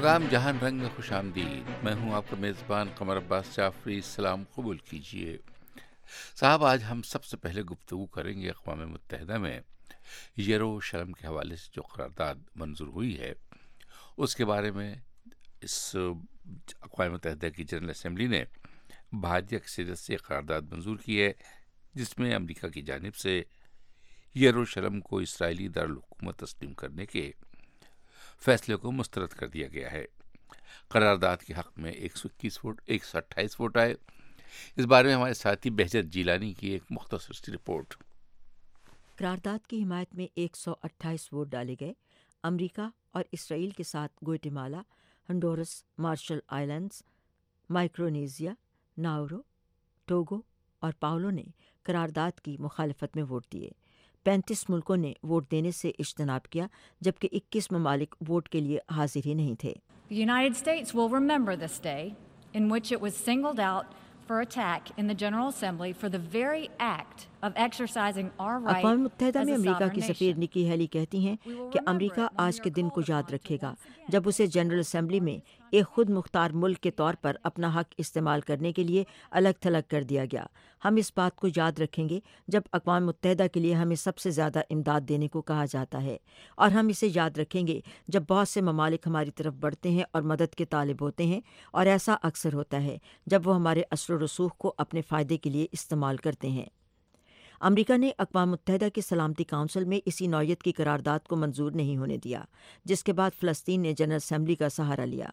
Programme جہان رنگ میں خوش آمدید. میں ہوں آپ کا میزبان قمر عباس جعفری. سلام قبول کیجیے. صاحب، آج ہم سب سے پہلے گفتگو کریں گے اقوام متحدہ میں یروشلم کے حوالے سے جو قرارداد منظور ہوئی ہے اس کے بارے میں. اس اقوام متحدہ کی جنرل اسمبلی نے بھارتی اکثریت سے قرارداد منظور کی ہے جس میں امریکہ کی جانب سے یروشلم کو اسرائیلی دارالحکومت تسلیم کرنے کے فیصلے کو مسترد کر دیا گیا ہے. قرارداد کے حق میں 128 ووٹ آئے. اس بارے میں ہمارے ساتھی بہجت جیلانی کی ایک مختصر سی رپورٹ. قرارداد کی حمایت میں 128 ووٹ ڈالے گئے. امریکہ اور اسرائیل کے ساتھ Guatemala, Honduras, Marshall Islands, Micronesia, Nauru, Togo اور پاولو نے قرارداد کی مخالفت میں ووٹ دیے. 35 ملکوں نے ووٹ دینے سے اجتناب کیا جبکہ 21 ممالک ووٹ کے لیے حاضر ہی نہیں تھے. The United States will remember this day in which it was singled out for attack in the General Assembly for the very act of exercising our right اقوام متحدہ as میں a امریکہ sovereign کی سفیر nation. نکی ہیلی کہتی ہیں کہ امریکہ آج کے دن کو یاد رکھے گا جب اسے جنرل اسمبلی میں ایک خود مختار ملک کے طور پر اپنا حق استعمال کرنے کے لیے الگ تھلگ کر دیا گیا. ہم اس بات کو یاد رکھیں گے جب اقوام متحدہ کے لیے ہمیں سب سے زیادہ امداد دینے کو کہا جاتا ہے، اور ہم اسے یاد رکھیں گے جب بہت سے ممالک ہماری طرف بڑھتے ہیں اور مدد کے طالب ہوتے ہیں، اور ایسا اکثر ہوتا ہے جب وہ ہمارے اثر و رسوخ کو اپنے فائدے کے لیے استعمال کرتے ہیں. امریکہ نے اقوام متحدہ کی سلامتی کونسل میں اسی نوعیت کی قرارداد کو منظور نہیں ہونے دیا، جس کے بعد فلسطین نے جنرل اسمبلی کا سہارا لیا.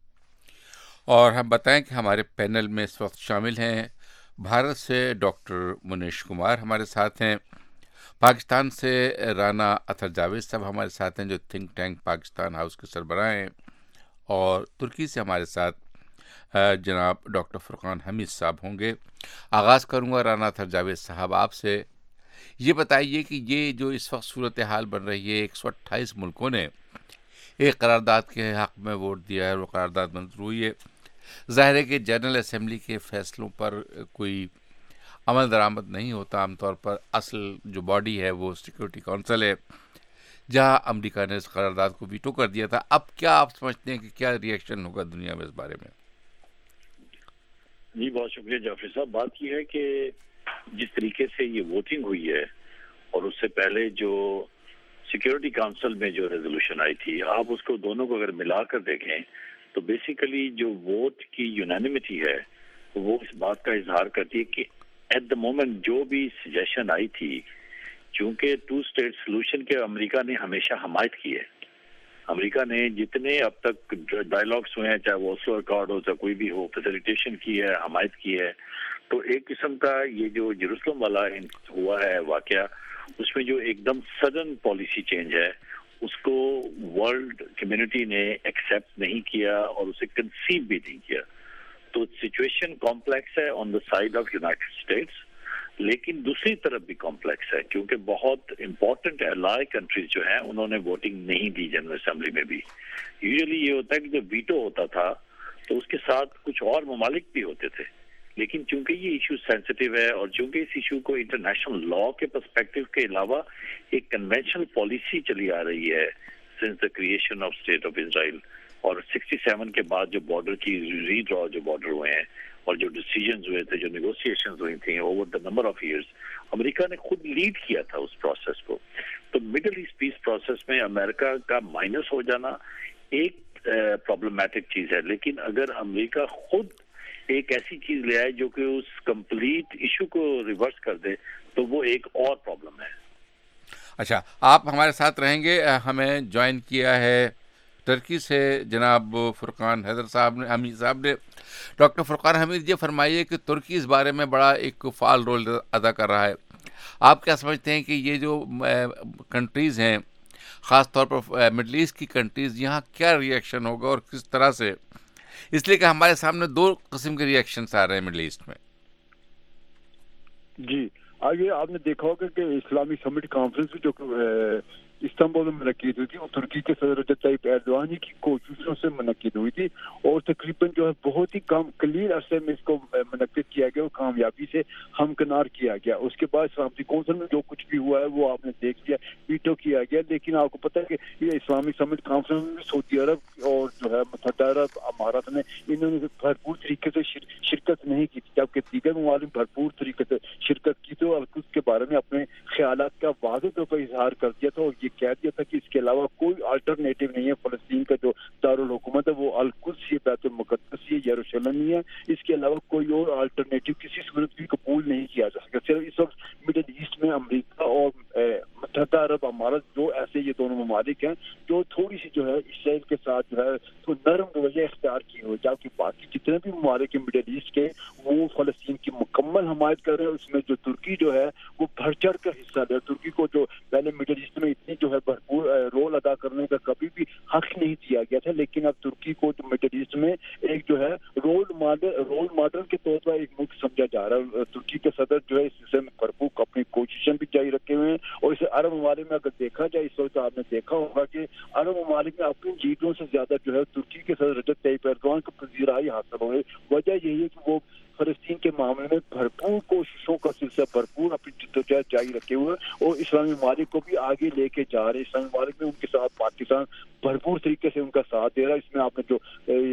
اور ہم بتائیں کہ ہمارے پینل میں اس وقت شامل ہیں بھارت سے ڈاکٹر منیش کمار ہمارے ساتھ ہیں، پاکستان سے رانا اطہر جاوید صاحب ہمارے ساتھ ہیں جو تھنک ٹینک پاکستان ہاؤس کے سربراہ ہیں، اور ترکی سے ہمارے ساتھ جناب ڈاکٹر فرقان حمید صاحب ہوں گے. آغاز کروں گا رانا اطہر جاوید صاحب آپ سے. یہ بتائیے کہ یہ جو اس وقت صورتحال بن رہی ہے، 128 ملکوں نے ایک قرارداد کے حق میں ووٹ دیا ہے، وہ قرارداد منظور ہوئی ہے. ظاہر ہے کہ جنرل اسمبلی کے فیصلوں پر کوئی عمل درآمد نہیں ہوتا. عام طور پر اصل جو باڈی ہے وہ سیکورٹی کونسل ہے، جہاں امریکہ نے اس قرارداد کو ویٹو کر دیا تھا. اب کیا آپ سمجھتے ہیں کہ کیا ریئیکشن ہوگا دنیا میں اس بارے میں؟ جی بہت شکریہ جعفری صاحب. بات یہ ہے کہ جس طریقے سے یہ ووٹنگ ہوئی ہے اور اس سے پہلے جو سیکیورٹی کونسل میں جو ریزولوشن آئی تھی، آپ اس کو دونوں کو اگر ملا کر دیکھیں تو بیسیکلی جو ووٹ کی یونانیمٹی ہے وہ اس بات کا اظہار کرتی ہے کہ ایٹ دا مومنٹ جو بھی سجیشن آئی تھی، چونکہ 2 اسٹیٹ سولوشن کے امریکہ نے ہمیشہ حمایت کی ہے. امریکہ نے جتنے اب تک ڈائیلاگس ہوئے ہیں، چاہے وہ اوسلو ایکارڈ ہو، چاہے کوئی بھی ہو، فیسیلیٹیشن کی ہے، حمایت کی ہے. تو ایک قسم کا یہ جو جیروسلم والا ہوا ہے واقعہ، اس میں جو ایک دم سڈن پالیسی چینج ہے اس کو ورلڈ کمیونٹی نے ایکسیپٹ نہیں کیا اور اسے کنسیو بھی نہیں کیا. تو سچویشن کمپلیکس ہے on the side of United States, لیکن دوسری طرف بھی کمپلیکس ہے کیونکہ بہت امپورٹنٹ الائی کنٹریز جو ہیں انہوں نے ووٹنگ نہیں دی جنرل اسمبلی میں بھی. یوزلی یہ ہوتا ہے کہ جب ویٹو ہوتا تھا تو اس کے ساتھ کچھ اور ممالک بھی ہوتے تھے، لیکن چونکہ یہ ایشو سینسٹیو ہے اور چونکہ اس ایشو کو انٹرنیشنل لا کے پرسپیکٹو کے علاوہ ایک کنونشنل پالیسی چلی آ رہی ہے since the creation of state of Israel, اور 67 کے بعد جو بارڈر کی ری ڈرا جو بارڈر ہوئے ہیں اور جو ڈیسیجنز ہوئے تھے، جو نیگوسیشنز ہوئی تھیں over the number of years, امریکہ نے خود لیڈ کیا تھا اس پروسیس کو. تو مڈل ایسٹ پیس پروسیس میں امریکہ کا مائنس ہو جانا ایک پرابلمٹک چیز ہے، لیکن اگر امریکہ خود ایک ایسی چیز لے آئے جو کہ اس کمپلیٹ ایشو کو ریورس کر دے تو وہ ایک اور پرابلم ہے. اچھا، آپ ہمارے ساتھ رہیں گے. ہمیں جوائن کیا ہے ترکی سے جناب فرقان حمید صاحب نے. ڈاکٹر فرقان حمید، یہ فرمائیے کہ ترکی اس بارے میں بڑا ایک فعال رول ادا کر رہا ہے. آپ کیا سمجھتے ہیں کہ یہ جو کنٹریز ہیں، خاص طور پر مڈل ایسٹ کی کنٹریز، یہاں کیا ریئیکشن ہوگا اور کس طرح سے؟ اس لیے کہ ہمارے سامنے 2 قسم کے ریئیکشنز آ رہے ہیں مڈل ایسٹ میں. جی، آگے آپ نے دیکھا ہوگا کہ اسلامی سمٹ کانفرنس جو استنبول میں منعقد ہوئی تھی اور ترکی کے صدر رجب طیب ایردوان کی کوششوں سے منعقد ہوئی تھی اور تقریباً جو ہے بہت ہی کم قلیل عرصے میں اس کو منعقد کیا گیا اور کامیابی سے ہمکنار کیا گیا. اس کے بعد سلامتی کونسل میں جو کچھ بھی ہوا ہے وہ آپ نے دیکھ لیا, ویٹو کیا گیا. لیکن آپ کو پتہ ہے کہ یہ اسلامک سمٹ کانفرنس میں سعودی عرب اور جو ہے متحدہ عرب امارات نے انہوں نے بھرپور طریقے سے شرکت نہیں کی, جبکہ دیگر ممالک بھرپور طریقے سے شرکت کی تو القدس کے بارے میں اپنے خیالات کا واضح طور پر اظہار کر دیا تھا اور یہ کہہ دیا تھا کہ اس کے علاوہ کوئی الٹرنیٹو نہیں ہے. فلسطین کا جو دارالحکومت ہے وہ القدس یہ بیت المقدس یہ یروشلم ہی ہے, اس کے علاوہ کوئی اور الٹرنیٹو کسی صورت بھی قبول نہیں کیا جا سکتا. صرف اس وقت مڈل ایسٹ میں امریکہ اور متحدہ عرب امارات جو ایسے یہ دونوں ممالک ہیں جو تھوڑی سی جو ہے اسرائیل کے ساتھ جو ہے تو نرم رویہ اختیار کیے ہوئے, جبکہ باقی جتنے بھی ممالک ہیں مڈل ایسٹ کے وہ فلسطین کی مکمل حمایت کر رہے ہیں. اس میں جو ترکی جو ہے وہ بڑھ چڑھ کر حصہ لے. ترکی کو جو پہلے مڈل ایسٹ میں اتنی جو ہے بھرپور رول ادا کرنے کا کبھی بھی حق نہیں دیا گیا تھا, لیکن اب ترکی کو جو مڈل ایسٹ میں ایک جو ہے رول ماڈل کے طور پر ایک ملک سمجھا جا رہا ہے. ترکی کے صدر جو ہے اس سلسلے میں بھرپور اپنی کوششیں بھی جاری رکھے ہوئے ہیں اور اسے عرب ممالک میں اگر دیکھا جائے اس وقت آپ نے دیکھا ہوگا کہ عرب ممالک میں اپنی لیڈروں سے زیادہ جو ہے ترکی کے صدر رجب طیب ایردوان کو پذیرائی حاصل ہو رہی. وجہ یہی ہے کہ وہ فلسطین کے معاملے میں بھرپور کوششوں کا سلسلہ بھرپور اپنی جدوجہد جاری رکھے ہوئے اور اسلامی ممالک کو بھی آگے لے کے جا رہے. اسلامی ممالک میں ان کے ساتھ پاکستان بھرپور طریقے سے ان کا ساتھ دے رہا ہے. اس میں آپ نے جو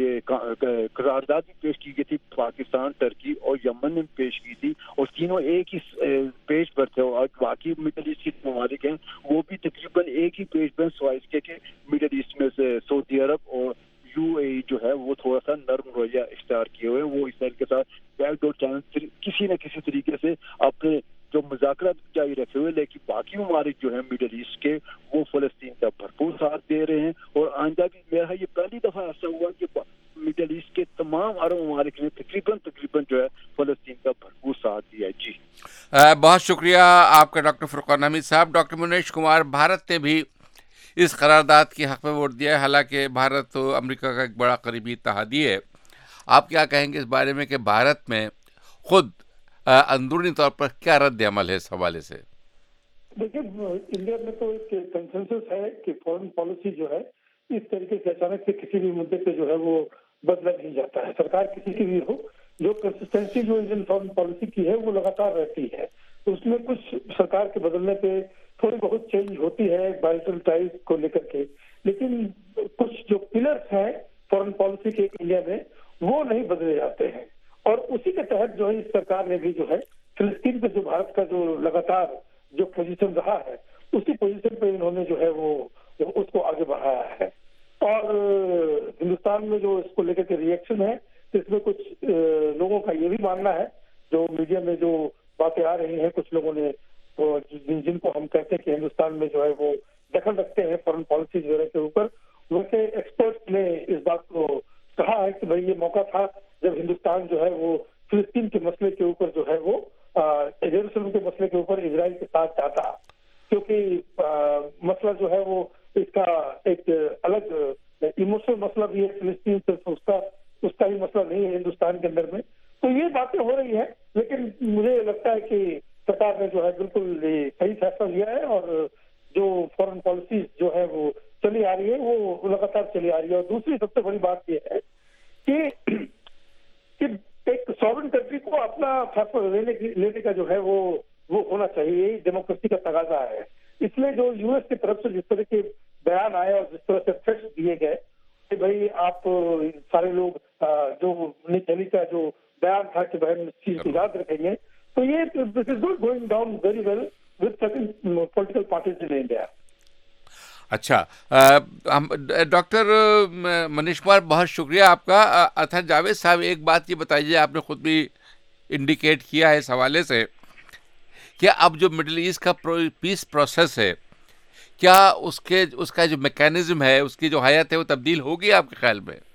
یہ قرارداد بھی پیش کی گئی تھی پاکستان, ٹرکی اور یمن نے پیش کی تھی اور تینوں ایک ہی پیج پر تھے اور باقی مڈل ایسٹ کے ممالک ہیں وہ بھی تقریباً ایک ہی پیج پر سوائے اس کے مڈل ایسٹ میں سے سعودی عرب اور یو اے ای جو ہے وہ تھوڑا سا نرم رویہ اختیار کیے ہوئے, وہ اسرائیل کے ساتھ بیک ڈور چینل کسی نہ کسی طریقے سے اپنے جو مذاکرات جاری رکھے ہوئے. لیکن باقی ممالک جو ہیں مڈل ایسٹ کے وہ فلسطین کا بھرپور ساتھ دے رہے ہیں اور آئندہ بھی میرا یہ پہلی دفعہ ایسا ہوا کہ مڈل ایسٹ کے تمام عرب ممالک نے تقریباً جو ہے فلسطین کا بھرپور ساتھ دیا ہے. جی بہت شکریہ آپ کا ڈاکٹر فرقان حمید صاحب. ڈاکٹر منیش کمار, بھارت نے بھی اس قرارداد کے حق میں ووٹ دیا ہے, حالانکہ بھارت تو امریکہ کا ایک بڑا قریبی اتحادی ہے. آپ کیا کہیں گے اس بارے میں کہ بھارت میں خود اندرونی طور پر کیا رد عمل ہے اس حوالے سے؟ دیکھیے انڈیا میں تو ایک کنسنسس ہے کہ فورن پالیسی جو ہے اس طریقے سے اچانک سے کسی بھی مدعے پہ جو ہے وہ بدلا نہیں جاتا ہے. سرکار کسی کی بھی ہو, جو کنسسٹنسی جو انڈین فورن پالیسی کی ہے وہ لگاتار رہتی ہے. اس میں کچھ سرکار کے بدلنے پہ تھوڑی بہت چینج ہوتی ہے بائلٹرل ٹائز کو لے کر کے, لیکن کچھ جو پلرس ہیں فورن پالیسی کے انڈیا میں وہ نہیں بدلے جاتے ہیں. اور اسی کے تحت جو ہے اس سرکار نے بھی جو ہے فلسطین پہ جو بھارت کا جو لگاتار جو پوزیشن رہا ہے اسی پوزیشن پہ انہوں نے جو ہے وہ اس کو آگے بڑھایا ہے. اور ہندوستان میں جو اس کو لے کر کے ریئیکشن ہے اس میں کچھ لوگوں کا یہ بھی ماننا ہے, جو میڈیا میں جو باتیں آ رہی ہیں کچھ لوگوں نے جن کو ہم کہتے ہیں کہ ہندوستان میں جو ہے وہ دخل رکھتے ہیں فورن پالیسی وغیرہ کے اوپر, ویسے ایکسپرٹس نے اس بات کو کہا ہے کہ بھائی یہ موقع تھا جب ہندوستان جو ہے وہ فلسطین کے مسئلے کے اوپر جو ہے وہ یروشلم کے مسئلے کے اوپر اسرائیل کے ساتھ جاتا, کیونکہ مسئلہ جو ہے وہ اس کا ایک الگ ایموشنل مسئلہ بھی ہے. فلسطین صرف اس کا ہی مسئلہ نہیں ہے ہندوستان کے اندر میں. تو یہ باتیں ہو رہی ہیں, لیکن مجھے لگتا ہے کہ سرکار نے جو ہے بالکل صحیح فیصلہ لیا ہے اور جو فورن پالیسیز جو ہے وہ چلی آ رہی ہے وہ لگاتار چلی آ رہی ہے. اور دوسری سب سے بڑی بات یہ ہے کہ ایک سوورن کنٹری کو اپنا فیصلہ لینے کا جو ہے وہ ہونا چاہیے, ڈیموکریسی کا تقاضا ہے. اس لیے جو یو ایس کی طرف سے جس طرح کے بیان آئے اور جس طرح سے تھریٹس دیے گئے کہ بھائی آپ سارے لوگ جو نیچلی کا جو بیان تھا کہ بہن اس چیز کی یاد رکھیں گے, تو یہ this is not going down very well with certain political parties in India. اچھا ڈاکٹر منیش کمار, بہت شکریہ آپ کا. اطہر جاوید صاحب, ایک بات یہ بتائیے, آپ نے خود بھی انڈیکیٹ کیا ہے اس حوالے سے کہ اب جو مڈل ایسٹ کا پیس پروسیس ہے, کیا اس کا جو میکینزم ہے, اس کی جو حیات ہے وہ تبدیل ہوگی آپ کے خیال میں؟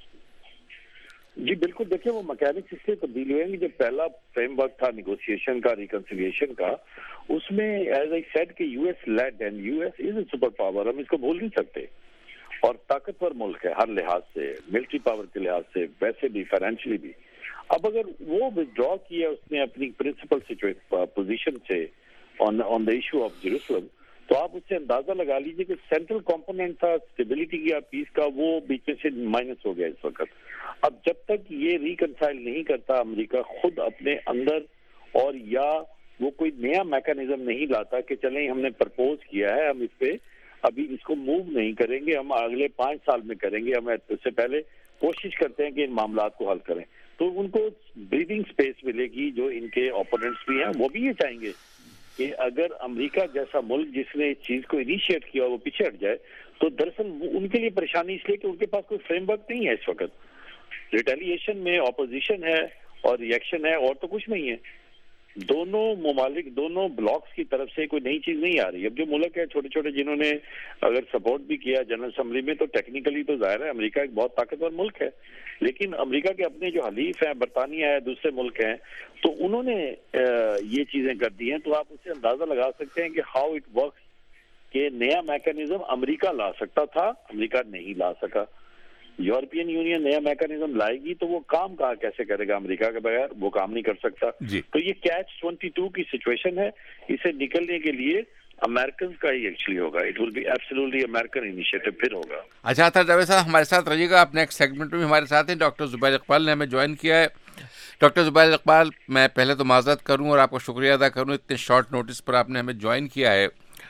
جی بالکل, دیکھیں وہ میکینکس اس لیے تبدیل ہوئے ہیں. جو پہلا فریم ورک تھا نیگوشیشن کا, ریکنسیلیشن کا, اس میں ایز آئی سیڈ کہ U S lead and U S is a superpower, ہم اس کو بھول نہیں سکتے, اور طاقتور ملک ہے ہر لحاظ سے, ملٹری پاور کے لحاظ سے, ویسے بھی فائنینشلی بھی. اب اگر وہ ودرا کیا اس نے اپنی پرنسپل پوزیشن سے on the issue of Jerusalem, تو آپ اس سے سے اندازہ لگا لیجیے کہ سینٹرل کمپوننٹ تھا اسٹیبلٹی یا پیس کا، وہ بیچ میں سے مائنس ہو گیا اس وقت. اب جب تک یہ ریکنسائل نہیں کرتا امریکہ خود اپنے اندر، اور یا وہ کوئی نیا میکانزم نہیں لاتا کہ چلیں ہم نے پرپوز کیا ہے، ہم اس پہ ابھی اس کو موو نہیں کریں گے، ہم اگلے 5 سال میں کریں گے، ہم اس سے پہلے کوشش کرتے ہیں کہ ان معاملات کو حل کریں، تو ان کو بریدنگ سپیس ملے گی. جو ان کے اوپوننٹس بھی ہیں وہ بھی یہ چاہیں گے کہ اگر امریکہ جیسا ملک جس نے اس چیز کو انیشیٹ کیا وہ پیچھے ہٹ جائے، تو دراصل ان کے لیے پریشانی اس لیے کہ ان کے پاس کوئی فریم ورک نہیں ہے اس وقت. ریٹیلیشن میں اپوزیشن ہے اور ریئیکشن ہے، اور تو کچھ نہیں ہے. دونوں ممالک، دونوں بلاکس کی طرف سے کوئی نئی چیز نہیں آ رہی. اب جو ملک ہے چھوٹے چھوٹے جنہوں نے اگر سپورٹ بھی کیا جنرل اسمبلی میں، تو ٹیکنیکلی تو ظاہر ہے امریکہ ایک بہت طاقتور ملک ہے، لیکن امریکہ کے اپنے جو حلیف ہیں، برطانیہ ہے، دوسرے ملک ہیں، تو انہوں نے یہ چیزیں کر دی ہیں. تو آپ اس سے اندازہ لگا سکتے ہیں کہ ہاؤ اٹ ورکس، کہ نیا میکانزم امریکہ لا سکتا تھا، امریکہ نہیں لا سکا. یورپین یونین نیا میکانزم لائے گی تو وہ کام کہاں کیسے کرے گا امریکہ کے بغیر؟ وہ کام نہیں کر سکتا. تو یہ کیچ 22 کی سچویشن ہے. اسے نکلنے کے لیے امریکنز کا ہی ایکچولی ہوگا. It will be absolutely American initiative پھر ہوگا. اچھا اطہر جاوید صاحب ہمارے ساتھ رہیے گا. آپ نیکسٹ سیگمنٹ میں ہمارے ساتھ ہیں ڈاکٹر زبیر اقبال نے ہمیں جوائن کیا ہے. ڈاکٹر زبیر اقبال، میں پہلے تو معذرت کروں اور آپ کا شکریہ ادا کروں، اتنے شارٹ نوٹس پر آپ نے ہمیں جوائن کیا ہے.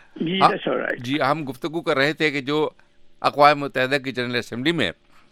جی ہم گفتگو کر رہے تھے کہ جو اقوام متحدہ کی جنرل اسمبلی میں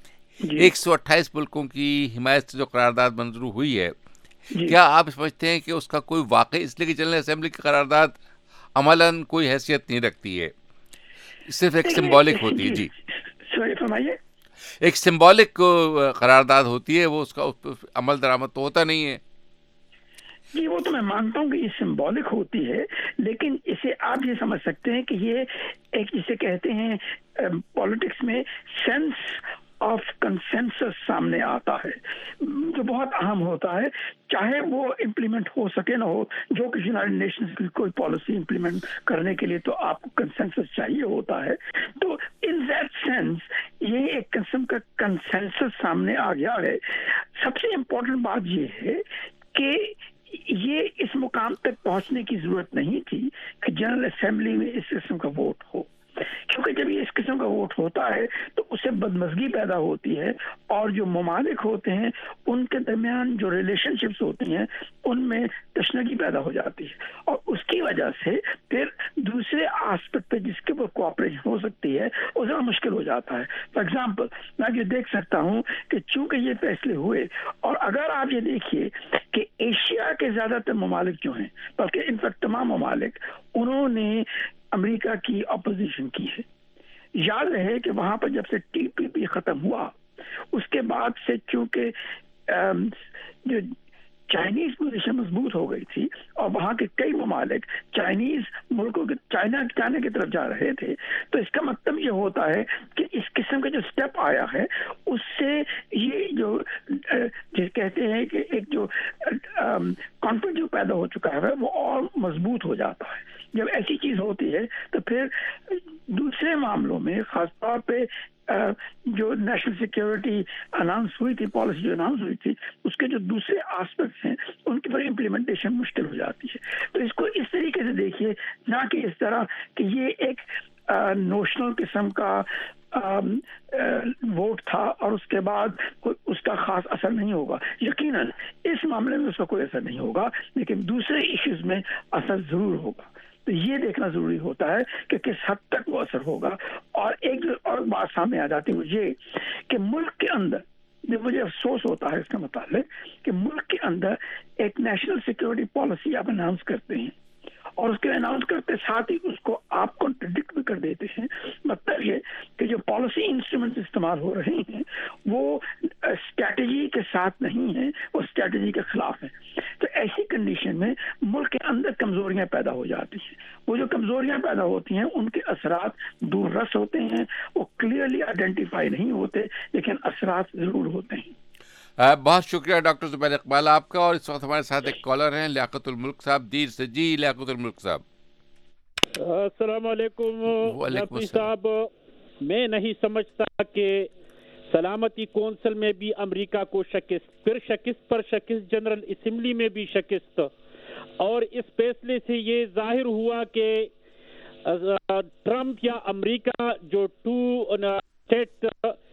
128 ملکوں کی حمایت سے جو قرارداد منظور ہوئی ہے، کیا آپ سمجھتے ہیں کہ اس کا کوئی واقع، اس لیے کہ جنرل اسمبلی کی قرارداد عملاً کوئی حیثیت نہیں رکھتی ہے، صرف ایک سمبولک ہوتی ہے؟ جی فرمائیے. ایک سمبولک قرارداد ہوتی ہے، وہ اس کا عمل درآمد تو ہوتا نہیں ہے. جی وہ تو میں مانتا ہوں کہ یہ سمبولک ہوتی ہے، لیکن اسے آپ یہ سمجھ سکتے ہیں کہ یہ ایک جسے کہتے ہیں پالیٹکس میں سینس آف کنسنسس سامنے آتا ہے، جو بہت اہم ہوتا ہے، چاہے وہ امپلیمنٹ ہو سکے نہ ہو. جو کہ یونائیٹڈ نیشنز کی کوئی پالیسی امپلیمنٹ کرنے کے لیے تو آپ کو کنسنسس چاہیے ہوتا ہے. تو ان دیٹ سینس یہ ایک قسم کا کنسنسس سامنے آ گیا ہے. سب سے امپورٹنٹ بات یہ ہے کہ یہ اس مقام تک پہنچنے کی ضرورت نہیں تھی کہ جنرل اسمبلی میں اس قسم کا ووٹ ہو، کیونکہ جب یہ اس قسم کا ووٹ ہوتا ہے تو اس سے بدمزگی پیدا ہوتی ہے، اور جو ممالک ہوتے ہیں ان کے درمیان جو ریلیشن شپس ہوتی ہیں ان میں تشنگی پیدا ہو جاتی ہے، اور اس کی وجہ سے پھر دوسرے آسپیکٹ پہ جس کے اوپر کوآپریشن ہو سکتی ہے وہ ذرا مشکل ہو جاتا ہے. فار ایگزامپل میں یہ دیکھ سکتا ہوں کہ چونکہ یہ فیصلے ہوئے، اور اگر آپ یہ دیکھیے کہ ایشیا کے زیادہ تر ممالک جو ہیں، بلکہ انفیکٹ تمام ممالک، انہوں نے امریکہ کی اپوزیشن کی ہے. یاد رہے کہ وہاں پر جب سے ٹی پی پی ختم ہوا اس کے بعد سے چونکہ جو چائنیز پوزیشن مضبوط ہو گئی تھی اور وہاں کے کئی ممالک چائنیز ملکوں کے چائنا کی طرف جا رہے تھے، تو اس کا مطلب یہ ہوتا ہے کہ اس قسم کا جو سٹیپ آیا ہے اس سے یہ جو کہتے ہیں کہ ایک جو کانفیڈنس جو پیدا ہو چکا ہے وہ اور مضبوط ہو جاتا ہے. جب ایسی چیز ہوتی ہے تو پھر دوسرے معاملوں میں، خاص طور پہ جو نیشنل سیکیورٹی اناؤنس ہوئی تھی، پالیسی جو اناؤنس ہوئی تھی، اس کے جو دوسرے آسپیکٹس ہیں ان کی پر امپلیمنٹیشن مشکل ہو جاتی ہے. تو اس کو اس طریقے سے دیکھیے، نہ کہ اس طرح کہ یہ ایک نوشنل قسم کا ووٹ تھا اور اس کے بعد اس کا خاص اثر نہیں ہوگا. یقیناً اس معاملے میں اس کا کوئی اثر نہیں ہوگا، لیکن دوسرے ایشوز میں اثر ضرور ہوگا. تو یہ دیکھنا ضروری ہوتا ہے کہ کس حد تک وہ اثر ہوگا. اور ایک اور بات سامنے آ جاتی ہے مجھے کہ ملک کے اندر مجھے افسوس ہوتا ہے اس کا متعلق کہ ملک کے اندر ایک نیشنل سیکیورٹی پالیسی آپ اناؤنس کرتے ہیں اور اس کے اناؤنس کرتے ساتھ ہی اس کو آپ کنٹرڈکٹ بھی کر دیتے ہیں. مطلب یہ کہ جو پالیسی انسٹرومنٹ استعمال ہو رہے ہیں وہ اسٹریٹجی کے ساتھ نہیں ہیں، وہ اسٹریٹجی کے خلاف ہیں. تو ایسی کنڈیشن میں ملک کے اندر کمزوریاں پیدا ہو جاتی ہیں. وہ جو کمزوریاں پیدا ہوتی ہیں ان کے اثرات دور رس ہوتے ہیں، وہ کلیئرلی آئیڈینٹیفائی نہیں ہوتے، لیکن اثرات ضرور ہوتے ہیں. بہت شکریہ ڈاکٹر زبیر اقبال آپ کا. اور اس وقت ہمارے ساتھ ایک کالر ہیں لیاقت الملک صاحب دیر سے. جی لیاقت الملک صاحب. السلام علیکم. وعلیکم نقوی السلام. صاحب، میں نہیں سمجھتا کہ سلامتی کونسل میں بھی امریکہ کو شکست، پھر شکست پر شکست، جنرل اسمبلی میں بھی شکست، اور اس فیصلے سے یہ ظاہر ہوا کہ ट्रम्प या अमेरिका जो टू स्टेट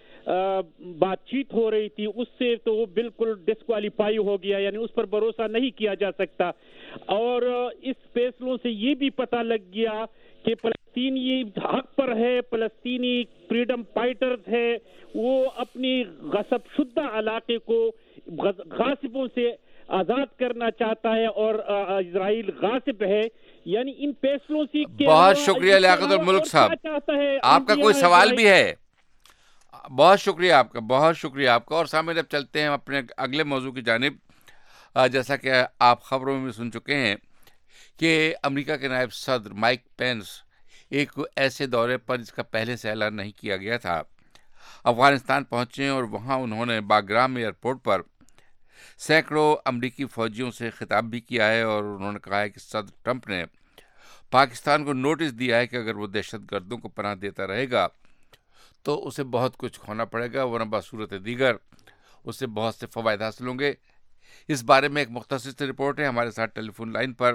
बात चीत हो रही थी उससे तो वो बिल्कुल डिस्क्वालीफाई हो गया, यानी उस पर भरोसा नहीं किया जा सकता। और इस फैसलों से ये भी पता लग गया कि फलस्तीनी हक पर है, फलस्तीनी फ्रीडम फाइटर्स है, वो अपनी गसब शुदा इलाके को गासिबों से आजाद करना चाहता है और इजराइल गासिब है। यानी इन फैसलों से बहुत शुक्रिया लियाकतुल मुल्क साहब, आपका कोई सवाल भी है? बहुत शुक्रिया आपका, बहुत शुक्रिया आपका। और सामने जब चलते हैं अपने अगले मौजू की जानिब, जैसा कि आप खबरों में भी सुन चुके हैं कि अमेरिका के नायब सदर माइक पेंस एक ऐसे दौरे पर जिसका पहले से ऐलान नहीं किया गया था अफगानिस्तान पहुंचे और वहां उन्होंने बाग्राम एयरपोर्ट पर सैकड़ों अमेरिकी फौजियों से खिताब भी किया है और उन्होंने कहा है कि सदर ट्रंप ने पाकिस्तान को नोटिस दिया है कि अगर वो दहशतगर्दों को पनाह देता रहेगा तो उसे बहुत कुछ खोना पड़ेगा, वरना बसूरत दीगर उससे बहुत से फ़वायद हासिल होंगे। इस बारे में एक मुख्तसर रिपोर्ट है। हमारे साथ टेलीफोन लाइन पर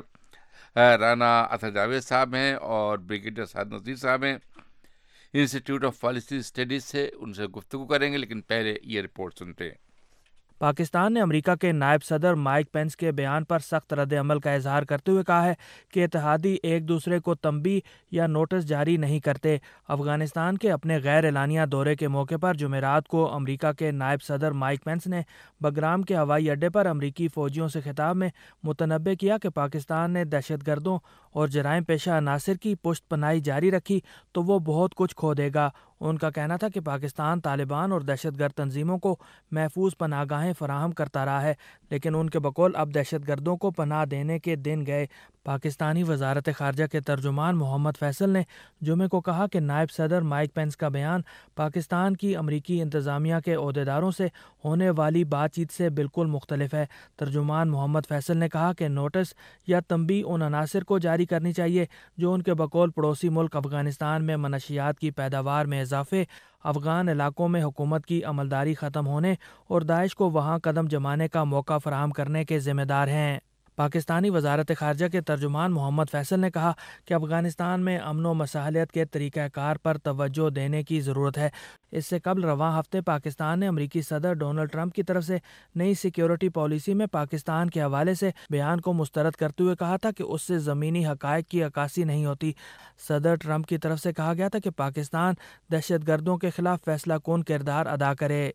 राना अतर जावेद साहब हैं और ब्रिगेडियर साद नज़ीर साहब हैं, इंस्टीट्यूट ऑफ पॉलिसी स्टडीज से। उनसे गुफ्तगू करेंगे, लेकिन पहले ये रिपोर्ट सुनते हैं। पाकिस्तान ने अमेरिका के नायब सदर माइक पेंस के बयान पर सख्त रद्द-ए-अमल का इजहार करते हुए कहा है कि इत्तेहादी एक दूसरे को तंबीह या नोटिस जारी नहीं करते। अफगानिस्तान के अपने गैर एलानिया दौरे के मौके पर जुमेरात को अमेरिका के नायब सदर माइक पेंस ने बगराम के हवाई अड्डे पर अमेरिकी फ़ौजियों से खिताब में मुतनब्बे किया कि पाकिस्तान ने दहशतगर्दों और जराइम पेशा अनासिर की पुष्ट पनाही जारी रखी तो वो बहुत कुछ खो देगा। उनका कहना था कि पाकिस्तान तालिबान और दहशतगर्द तंजीमों को महफूज पनाहगाहें फराहम करता रहा है, लेकिन उनके बकौल अब दहशतगर्दों को पनाह देने के दिन गए। पाकिस्तानी वजारत ख़ारजा के तर्जुमान मोहम्मद फैसल ने जुमे को कहा कि नायब सदर माइक पेंस का बयान पाकिस्तान की अमरीकी इंतज़ामिया के ओहदेदारों से होने वाली बातचीत से बिल्कुल मुख्तलिफ है। तर्जुमान मोहम्मद फैसल ने कहा कि नोटिस या तंबीह उन अनासिर को जारी करनी चाहिए जो उनके बकौल पड़ोसी मुल्क अफगानिस्तान में मनशियात की पैदावार में इजाफे, अफगान इलाकों में हुकूमत की अमलदारी ख़त्म होने और दाइश को वहाँ कदम जमाने का मौका फराहम करने के ज़िम्मेदार हैं। पाकिस्तानी वजारत ख़ारजा के तर्जुमान मोहम्मद फैसल ने कहा कि अफ़गानिस्तान में अमन व मसाहलियत के तरीक़ाकार पर तवज्जो देने की ज़रूरत है। इससे कबल रवां हफ्ते पाकिस्तान ने अमरीकी सदर डोनाल्ड ट्रंप की तरफ से नई सिक्योरिटी पॉलिसी में पाकिस्तान के हवाले से बयान को मुस्तरद करते हुए कहा था कि उससे ज़मीनी हक़ाइक़ की अक्कासी नहीं होती। सदर ट्रंप की तरफ से कहा गया था कि पाकिस्तान दहशतगर्दों के खिलाफ फैसला कौन किरदार अदा करे।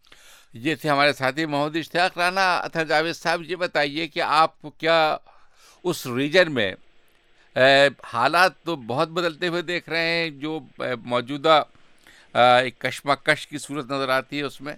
ये थे हमारे साथी मोहम्मद इश्तियाक। राना अतर जावेद साहब, ये बताइए कि आप क्या उस रीजन में हालात तो बहुत बदलते हुए देख रहे हैं, जो मौजूदा एक कशमकश की सूरत नज़र आती है उसमें?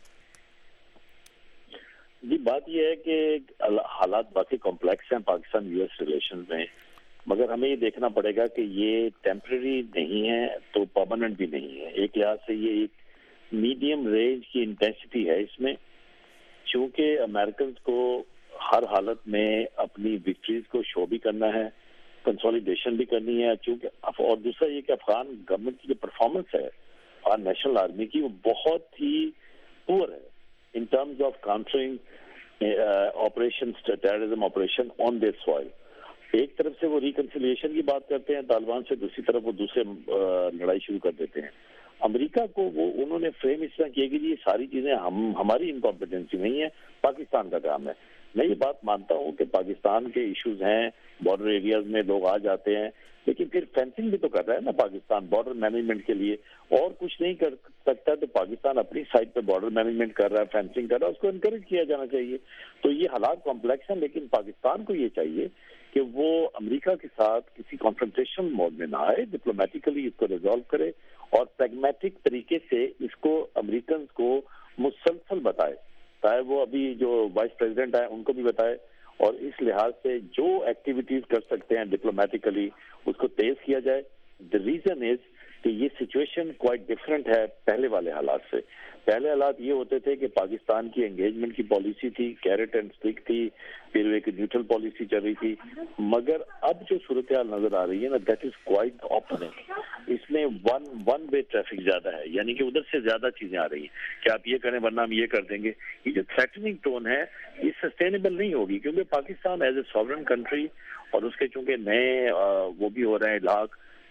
जी, बात यह है कि हालात बाकी कॉम्प्लेक्स हैं पाकिस्तान यूएस रिलेशन में, मगर हमें ये देखना पड़ेगा कि ये टेम्परेरी नहीं है तो परमानेंट भी नहीं है। एक लिहाज से ये एक मीडियम रेंज की इंटेंसिटी है इसमें, चूंकि अमेरिकन को हर हालत में अपनी विक्ट्रीज को शो भी करना है, कंसोलिडेशन भी करनी है, चूंकि और दूसरा ये कि अफगान गवर्नमेंट की जो परफॉर्मेंस है और नेशनल आर्मी की, वो बहुत ही पुअर है in terms of countering operation, terrorism operation on their soil. एक तरफ से वो रिकंसिलिएशन की बात करते हैं तालिबान से, दूसरी तरफ वो दूसरे लड़ाई शुरू कर देते हैं। अमेरिका को वो उन्होंने फ्रेम इस तरह किया कि ये सारी चीजें हमारी इनकॉम्पिटेंसी नहीं है, पाकिस्तान का काम है। मैं ये बात मानता हूँ कि पाकिस्तान के इश्यूज हैं, बॉर्डर एरियाज में लोग आ जाते हैं, लेकिन फिर फेंसिंग भी तो कर रहा है ना पाकिस्तान बॉर्डर मैनेजमेंट के लिए, और कुछ नहीं कर सकता तो पाकिस्तान अपनी साइड पे बॉर्डर मैनेजमेंट कर रहा है, फेंसिंग कर रहा है, उसको इनकरेज किया जाना चाहिए। तो ये हालात कॉम्प्लेक्स हैं, लेकिन पाकिस्तान को ये चाहिए कि वो अमेरिका के साथ किसी कॉन्फ्रंटेशन मोड में ना आए, डिप्लोमेटिकली इसको रिजॉल्व करे और प्रैग्मेटिक तरीके से इसको अमेरिकन को मुसलसल बताए, चाहे वो अभी जो वाइस प्रेसिडेंट है उनको भी बताए, और इस लिहाज से जो एक्टिविटीज कर सकते हैं डिप्लोमेटिकली उसको तेज किया जाए। द रीजन इज कि ये सिचुएशन क्वाइट डिफरेंट है पहले वाले हालात से। पहले हालात ये होते थे कि पाकिस्तान की एंगेजमेंट की पॉलिसी थी, कैरेट एंड स्टिक थी, फिर एक न्यूट्रल पॉलिसी चल रही थी, मगर अब जो सूरत हाल नजर आ रही है ना, दैट इज क्वाइट ऑपोजिट। इसमें वन वे ट्रैफिक ज्यादा है, यानी कि उधर से ज्यादा चीजें आ रही हैं कि आप ये करें वरना हम ये कर देंगे। ये जो थ्रेटनिंग टोन है ये सस्टेनेबल नहीं होगी, क्योंकि Pakistan as a sovereign country और उसके चूंकि नए वो भी हो रहे हैं इलाक,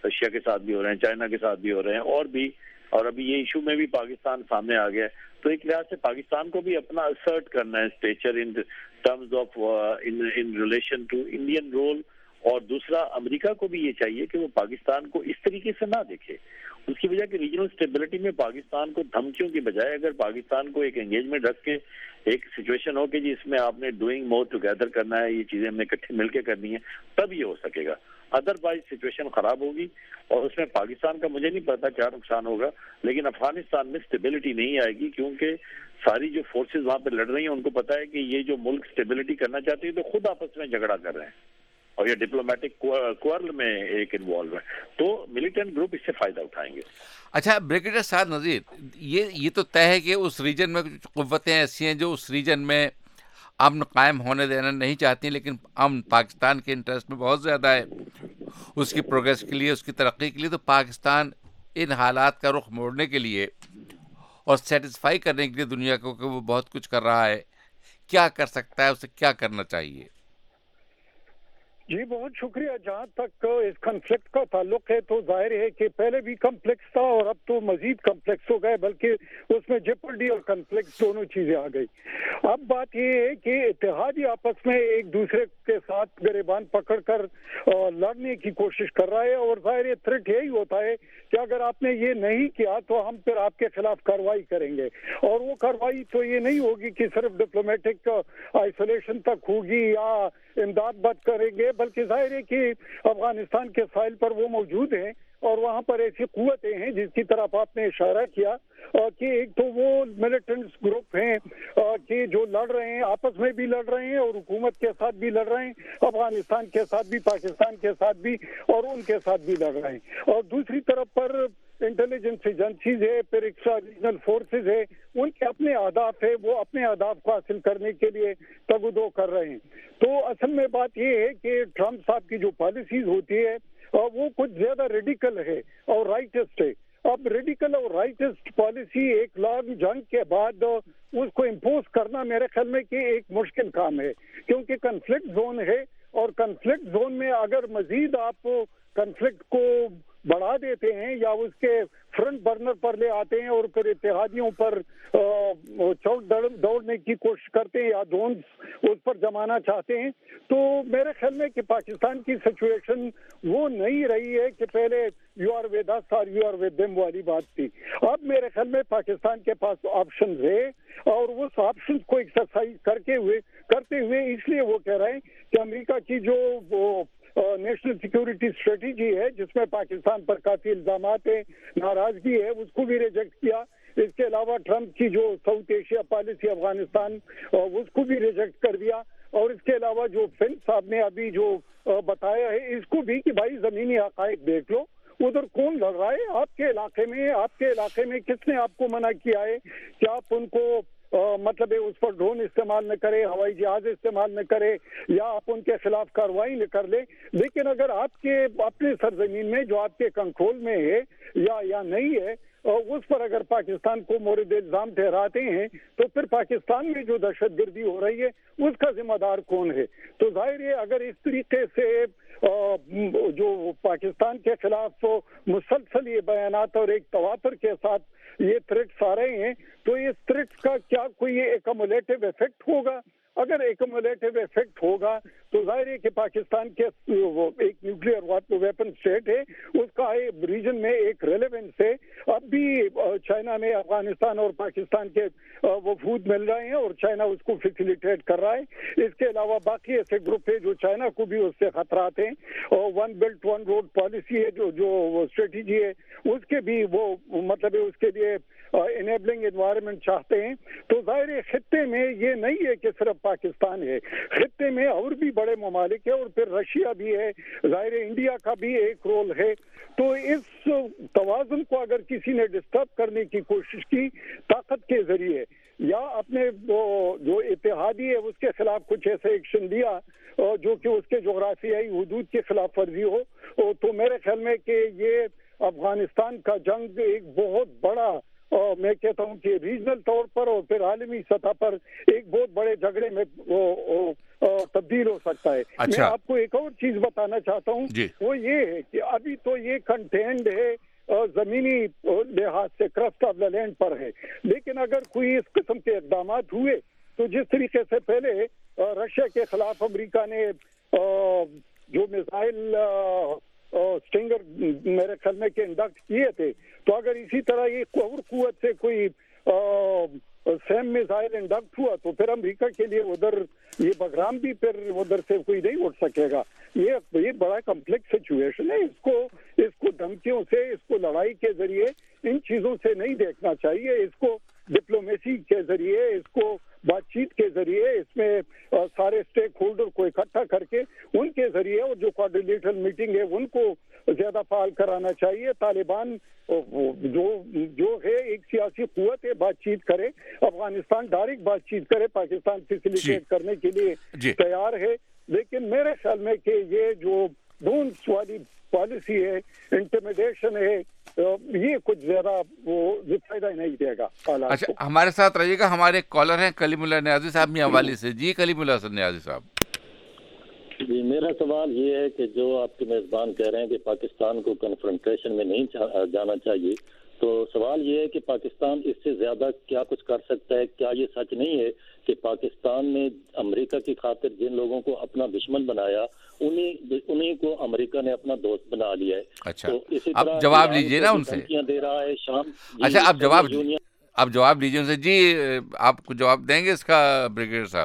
رشیا کے ساتھ بھی ہو رہے ہیں, چائنا کے ساتھ بھی ہو رہے ہیں, اور ابھی یہ ایشو میں بھی پاکستان سامنے آ گیا ہے. تو ایک لحاظ سے پاکستان کو بھی اپنا اسرٹ کرنا ہے stature in terms of in relation to Indian role. اور دوسرا, امریکہ کو بھی یہ چاہیے کہ وہ پاکستان کو اس طریقے سے نہ دیکھے. اس کی وجہ کہ ریجنل اسٹیبلٹی میں پاکستان کو دھمکیوں کی بجائے اگر پاکستان کو ایک انگیجمنٹ رکھ کے ایک سچویشن ہو کہ جی اس میں آپ نے ڈوئنگ مور ٹوگیدر کرنا ہے, یہ چیزیں ہم نے اکٹھے مل کے کرنی ہے, تب یہ ہو سکے گا. ادروائز سچویشن خراب ہوگی اور اس میں پاکستان کا مجھے نہیں پتا کیا نقصان ہوگا, لیکن افغانستان میں اسٹیبلٹی نہیں آئے گی, کیونکہ ساری جو فورسز وہاں پہ لڑ رہی ہیں ان کو پتا ہے کہ یہ جو ملک اسٹیبلٹی کرنا چاہتے ہیں تو خود آپس میں جھگڑا کر رہے ہیں اور یہ ڈپلومیٹک کوارل میں ایک انوالو ہے, تو ملیٹنٹ گروپ اس سے فائدہ اٹھائیں گے. اچھا بریگیڈیئر سعد نذیر, یہ تو طے ہے کہ اس ریجن میں کچھ قوتیں ایسی ہیں جو اس ریجن میں امن قائم ہونے دینا نہیں چاہتی, لیکن امن پاکستان کے انٹرسٹ میں بہت زیادہ ہے, اس کی پروگریس کے لیے, اس کی ترقی کے لیے. تو پاکستان ان حالات کا رخ موڑنے کے لیے اور سیٹسفائی کرنے کے لیے دنیا کو کہ وہ بہت کچھ کر رہا ہے, کیا کر سکتا ہے, اسے کیا کرنا چاہیے؟ جی بہت شکریہ. جہاں تک اس کنفلکٹ کا تعلق ہے تو ظاہر ہے کہ پہلے بھی کمپلیکس تھا اور اب تو مزید کمپلیکس ہو گئے, بلکہ اس میں جپرڈی اور کانفلکٹ دونوں چیزیں آ گئی. اب بات یہ ہے کہ اتحادی آپس میں ایک دوسرے کے ساتھ گریبان پکڑ کر لڑنے کی کوشش کر رہا ہے, اور ظاہر تھریٹ یہی ہوتا ہے کہ اگر آپ نے یہ نہیں کیا تو ہم پھر آپ کے خلاف کارروائی کریں گے. اور وہ کارروائی تو یہ نہیں ہوگی کہ صرف ڈپلومیٹک آئسولیشن تک ہوگی یا امداد بد کریں گے, بلکہ ظاہر ہے کہ افغانستان کے ساحل پر وہ موجود ہیں اور وہاں پر ایسی قوتیں ہیں جس کی طرف آپ نے اشارہ کیا کہ ایک تو وہ ملیٹنٹس گروپ ہیں کہ جو لڑ رہے ہیں, آپس میں بھی لڑ رہے ہیں اور حکومت کے ساتھ بھی لڑ رہے ہیں, افغانستان کے ساتھ بھی, پاکستان کے ساتھ بھی اور ان کے ساتھ بھی لڑ رہے ہیں. اور دوسری طرف پر انٹیلیجنس ایجنسیز ہے, پھر ایکسٹرا ریجنل فورسز ہے, ان کے اپنے اہداف ہے, وہ اپنے اہداف کو حاصل کرنے کے لیے تگ و دو کر رہے ہیں. تو اصل میں بات یہ ہے کہ ٹرمپ صاحب کی جو پالیسیز ہوتی ہے وہ کچھ زیادہ ریڈیکل ہے اور رائٹسٹ ہے. اب ریڈیکل اور رائٹسٹ پالیسی ایک لانگ جنگ کے بعد اس کو امپوز کرنا میرے خیال میں کہ ایک مشکل کام ہے, کیونکہ کنفلکٹ زون ہے, اور کنفلکٹ زون میں اگر مزید آپ کنفلکٹ کو بڑھا دیتے ہیں یا اس کے فرنٹ برنر پر لے آتے ہیں اور پھر اتحادیوں پر چوک دوڑنے کی کوشش کرتے ہیں یا دھونس اس پر جمانا چاہتے ہیں, تو میرے خیال میں کہ پاکستان کی سچویشن وہ نہیں رہی ہے کہ پہلے یو آر ود اس اور یو آر ود دیم والی بات تھی. اب میرے خیال میں پاکستان کے پاس آپشنز ہے اور اس آپشنز کو ایکسرسائز کرتے ہوئے اس لیے وہ کہہ رہے ہیں کہ امریکہ کی جو وہ نیشنل سیکیورٹی اسٹریٹجی ہے جس میں پاکستان پر کافی الزامات ہیں, ناراضگی ہے, اس کو بھی ریجیکٹ کیا. اس کے علاوہ ٹرمپ کی جو ساؤتھ ایشیا پالیسی افغانستان اس کو بھی ریجیکٹ کر دیا, اور اس کے علاوہ جو فن صاحب نے ابھی جو بتایا ہے اس کو بھی کہ بھائی زمینی حقائق دیکھ لو, ادھر کون لڑ رہا ہے آپ کے علاقے میں کس نے آپ کو منع کیا ہے کہ آپ ان کو مطلب اس پر ڈرون استعمال نہ کرے, ہوائی جہاز استعمال نہ کرے یا آپ ان کے خلاف کارروائی نہ کر لیں. لیکن اگر آپ کے اپنے سرزمین میں جو آپ کے کنٹرول میں ہے یا نہیں ہے اس پر اگر پاکستان کو مورد الزام ٹھہراتے ہیں تو پھر پاکستان میں جو دہشت گردی ہو رہی ہے اس کا ذمہ دار کون ہے؟ تو ظاہر ہے اگر اس طریقے سے جو پاکستان کے خلاف مسلسل یہ بیانات اور ایک تواتر کے ساتھ یہ تھریٹس آ رہے ہیں تو اس تھریٹس کا کیا کوئی ایکومولیٹو ایفیکٹ ہوگا؟ اگر ایکومولیٹو ایفیکٹ ہوگا تو ظاہر ہے کہ پاکستان کے ایک نیوکلیئر ویپن اسٹیٹ ہے, اس کا ریجن میں ایک ریلیونس ہے. اب بھی چائنا میں افغانستان اور پاکستان کے وفود مل رہے ہیں اور چائنا اس کو فیسیلیٹیٹ کر رہا ہے. اس کے علاوہ باقی ایسے گروپ ہے جو چائنا کو بھی اس سے خطرات ہیں, اور One Belt One Road policy ہے جو اسٹریٹجی ہے اس کے بھی وہ مطلب اس کے لیے انیبلنگ انوائرمنٹ چاہتے ہیں. تو ظاہر خطے میں یہ نہیں ہے کہ صرف پاکستان ہے, خطے میں اور بھی بڑے ممالک ہیں اور پھر رشیا بھی ہے, ظاہر انڈیا کا بھی ایک رول ہے. تو اس توازن کو اگر کسی نے ڈسٹرب کرنے کی کوشش کی طاقت کے ذریعے یا اپنے جو اتحادی ہے اس کے خلاف کچھ ایسے ایکشن لیا جو کہ اس کے جغرافیائی حدود کی خلاف ورزی ہو, تو میرے خیال میں کہ یہ افغانستان کا جنگ ایک بہت بڑا میں کہتا ہوں کہ ریجنل طور پر اور پھر عالمی سطح پر ایک بہت بڑے جھگڑے میں تبدیل ہو سکتا ہے. میں آپ کو ایک اور چیز بتانا چاہتا ہوں, وہ یہ ہے کہ ابھی تو یہ کنٹینڈ ہے زمینی لحاظ سے, کرسٹ آف دا لینڈ پر ہے, لیکن اگر کوئی اس قسم کے اقدامات ہوئے تو جس طریقے سے پہلے رشیا کے خلاف امریکہ نے جو میزائل اسٹنگر میرے خیال میں کہ انڈکٹ کیے تھے, تو اگر اسی طرح یہ اور قوت سے کوئی سیم میزائل انڈکٹ ہوا تو پھر امریکہ کے لیے ادھر یہ بغرام بھی پھر ادھر سے کوئی نہیں اٹھ سکے گا. یہ بڑا کمپلیکس سچویشن ہے. اس کو دھمکیوں سے, اس کو لڑائی کے ذریعے, ان چیزوں سے نہیں دیکھنا چاہیے. اس کو ڈپلومیسی کے ذریعے, اس کو بات چیت کے ذریعے, اس میں سارے اسٹیک ہولڈر کو اکٹھا کر کے ان کے ذریعے, اور جو کوارڈینیٹر میٹنگ ہے ان کو زیادہ فعال کرانا چاہیے. طالبان جو ہے ایک سیاسی قوت ہے, بات چیت کرے, افغانستان ڈائریکٹ بات چیت کرے, پاکستان فیسیلیٹیٹ کرنے کے لیے تیار ہے. لیکن میرے خیال میں کہ یہ جو ڈونس والی پالیسی ہے, انٹیمیڈیشن ہے, یہ کچھ زیادہ وہ فائدہ نہیں دے گا. اچھا, ہمارے ساتھ رہیے گا. ہمارے کالر ہیں کلیم اللہ نیازی صاحب میاں والی سے. جی کلیم اللہ نیازی صاحب. جی, میرا سوال یہ ہے کہ جو آپ کے میزبان کہہ رہے ہیں کہ پاکستان کو کنفرنٹریشن میں نہیں جانا چاہیے, تو سوال یہ ہے کہ پاکستان اس سے زیادہ کیا کچھ کر سکتا ہے؟ کیا یہ سچ نہیں ہے کہ پاکستان نے امریکہ کی خاطر جن لوگوں کو اپنا دشمن بنایا انہیں کو امریکہ نے اپنا دوست بنا لیا ہے؟ اچھا, اب جواب لیجیے نا ان سے. دے رہا ہے شام. اچھا, اب جواب لیجیے ان سے. جی, آپ کو جواب دیں گے اس کا بریگیڈیئر صاحب؟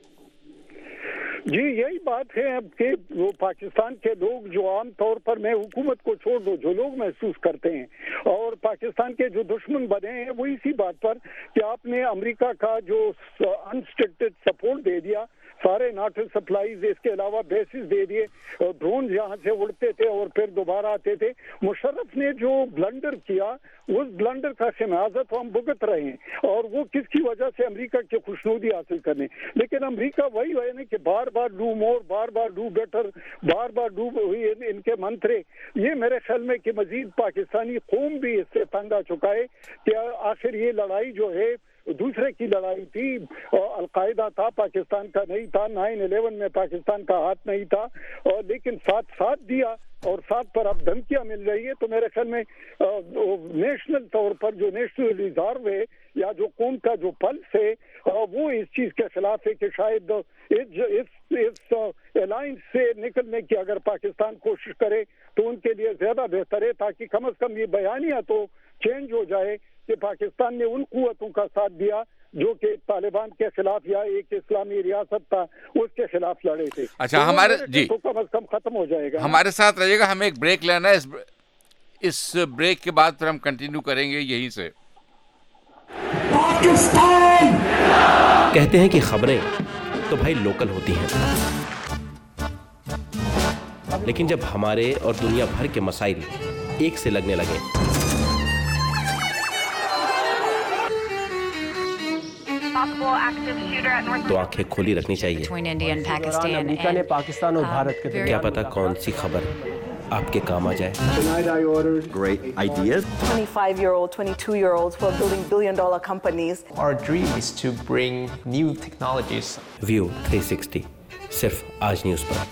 جی, یہی بات ہے اب کہ وہ پاکستان کے لوگ جو عام طور پر, میں حکومت کو چھوڑ دو, جو لوگ محسوس کرتے ہیں اور پاکستان کے جو دشمن بنے ہیں, وہ اسی بات پر کہ آپ نے امریکہ کا جو انسٹرکٹڈ سپورٹ دے دیا, سارے ناٹل سپلائیز, اس کے علاوہ بیسز دے دیے, ڈرون یہاں سے اڑتے تھے اور پھر دوبارہ آتے تھے. مشرف نے جو بلنڈر کیا, اس بلنڈر کا خمیازہ تو ہم بھگت رہے ہیں, اور وہ کس کی وجہ سے؟ امریکہ کی خوشنودی حاصل کرنے. لیکن امریکہ وہی ہے نا کہ بار بار ڈو مور, بار بار ڈو بیٹر, بار بار ڈو, ان کے منترے. یہ میرے خیال میں کہ مزید پاکستانی قوم بھی اس سے تنگ آ چکا ہے کہ آخر یہ لڑائی جو ہے دوسرے کی لڑائی تھی. القاعدہ تھا, پاکستان کا نہیں تھا. 9/11 میں پاکستان کا ہاتھ نہیں تھا, اور لیکن ساتھ دیا, اور ساتھ پر اب دھمکیاں مل رہی ہے. تو میرے خیال میں نیشنل طور پر جو نیشنل ریزرو ہے یا جو قوم کا جو پلس ہے, وہ اس چیز کے خلاف ہے کہ شاید اس الائنس سے نکلنے کی اگر پاکستان کوشش کرے تو ان کے لیے زیادہ بہتر ہے, تاکہ کم از کم یہ بیانیہ تو چینج ہو جائے کہ پاکستان نے ان قوتوں کا ساتھ دیا جو کہ طالبان کے خلاف یا ایک اسلامی ریاست تھا اس کے خلاف لڑے تھے. اچھا, ہمارے جی تو کم از کم ختم ہو جائے گا. ہمارے ساتھ رہیے گا, ہمیں ایک بریک لینا ہے. اس بریک کے بعد پھر ہم کنٹینیو کریں گے یہیں سے. پاکستان کہتے ہیں کہ خبریں تو بھائی لوکل ہوتی ہیں, لیکن جب ہمارے اور دنیا بھر کے مسائل ایک سے لگنے لگے تو آنکھیں کھلی رکھنی چاہیے. امریکہ نے پاکستان اور بھارت کے کیا پتا کون سی خبر آپ کے کام آ جائے. Great ideas. 25-year-old, 22-year-olds who are building billion-dollar companies. Our dream is to bring new technologies. View 360 صرف آج نیوز پر.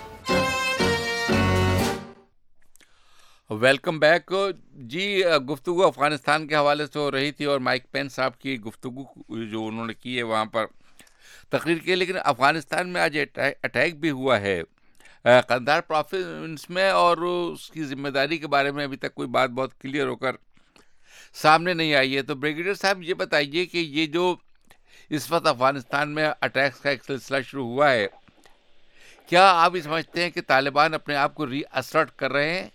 Welcome back. جی, گفتگو افغانستان کے حوالے سے ہو رہی تھی اور مائک پینس صاحب کی گفتگو جو انہوں نے کی ہے وہاں پر تقریر کی. لیکن افغانستان میں آج اٹیک بھی ہوا ہے قندھار پروونس میں, اور اس کی ذمہ داری کے بارے میں ابھی تک کوئی بات بہت کلیئر ہو کر سامنے نہیں آئی ہے. تو بریگیڈیئر صاحب یہ بتائیے کہ یہ جو اس وقت افغانستان میں اٹیکس کا ایک سلسلہ شروع ہوا ہے, کیا آپ یہ سمجھتے ہیں کہ طالبان اپنے آپ کو ری اسرٹ کر رہے ہیں؟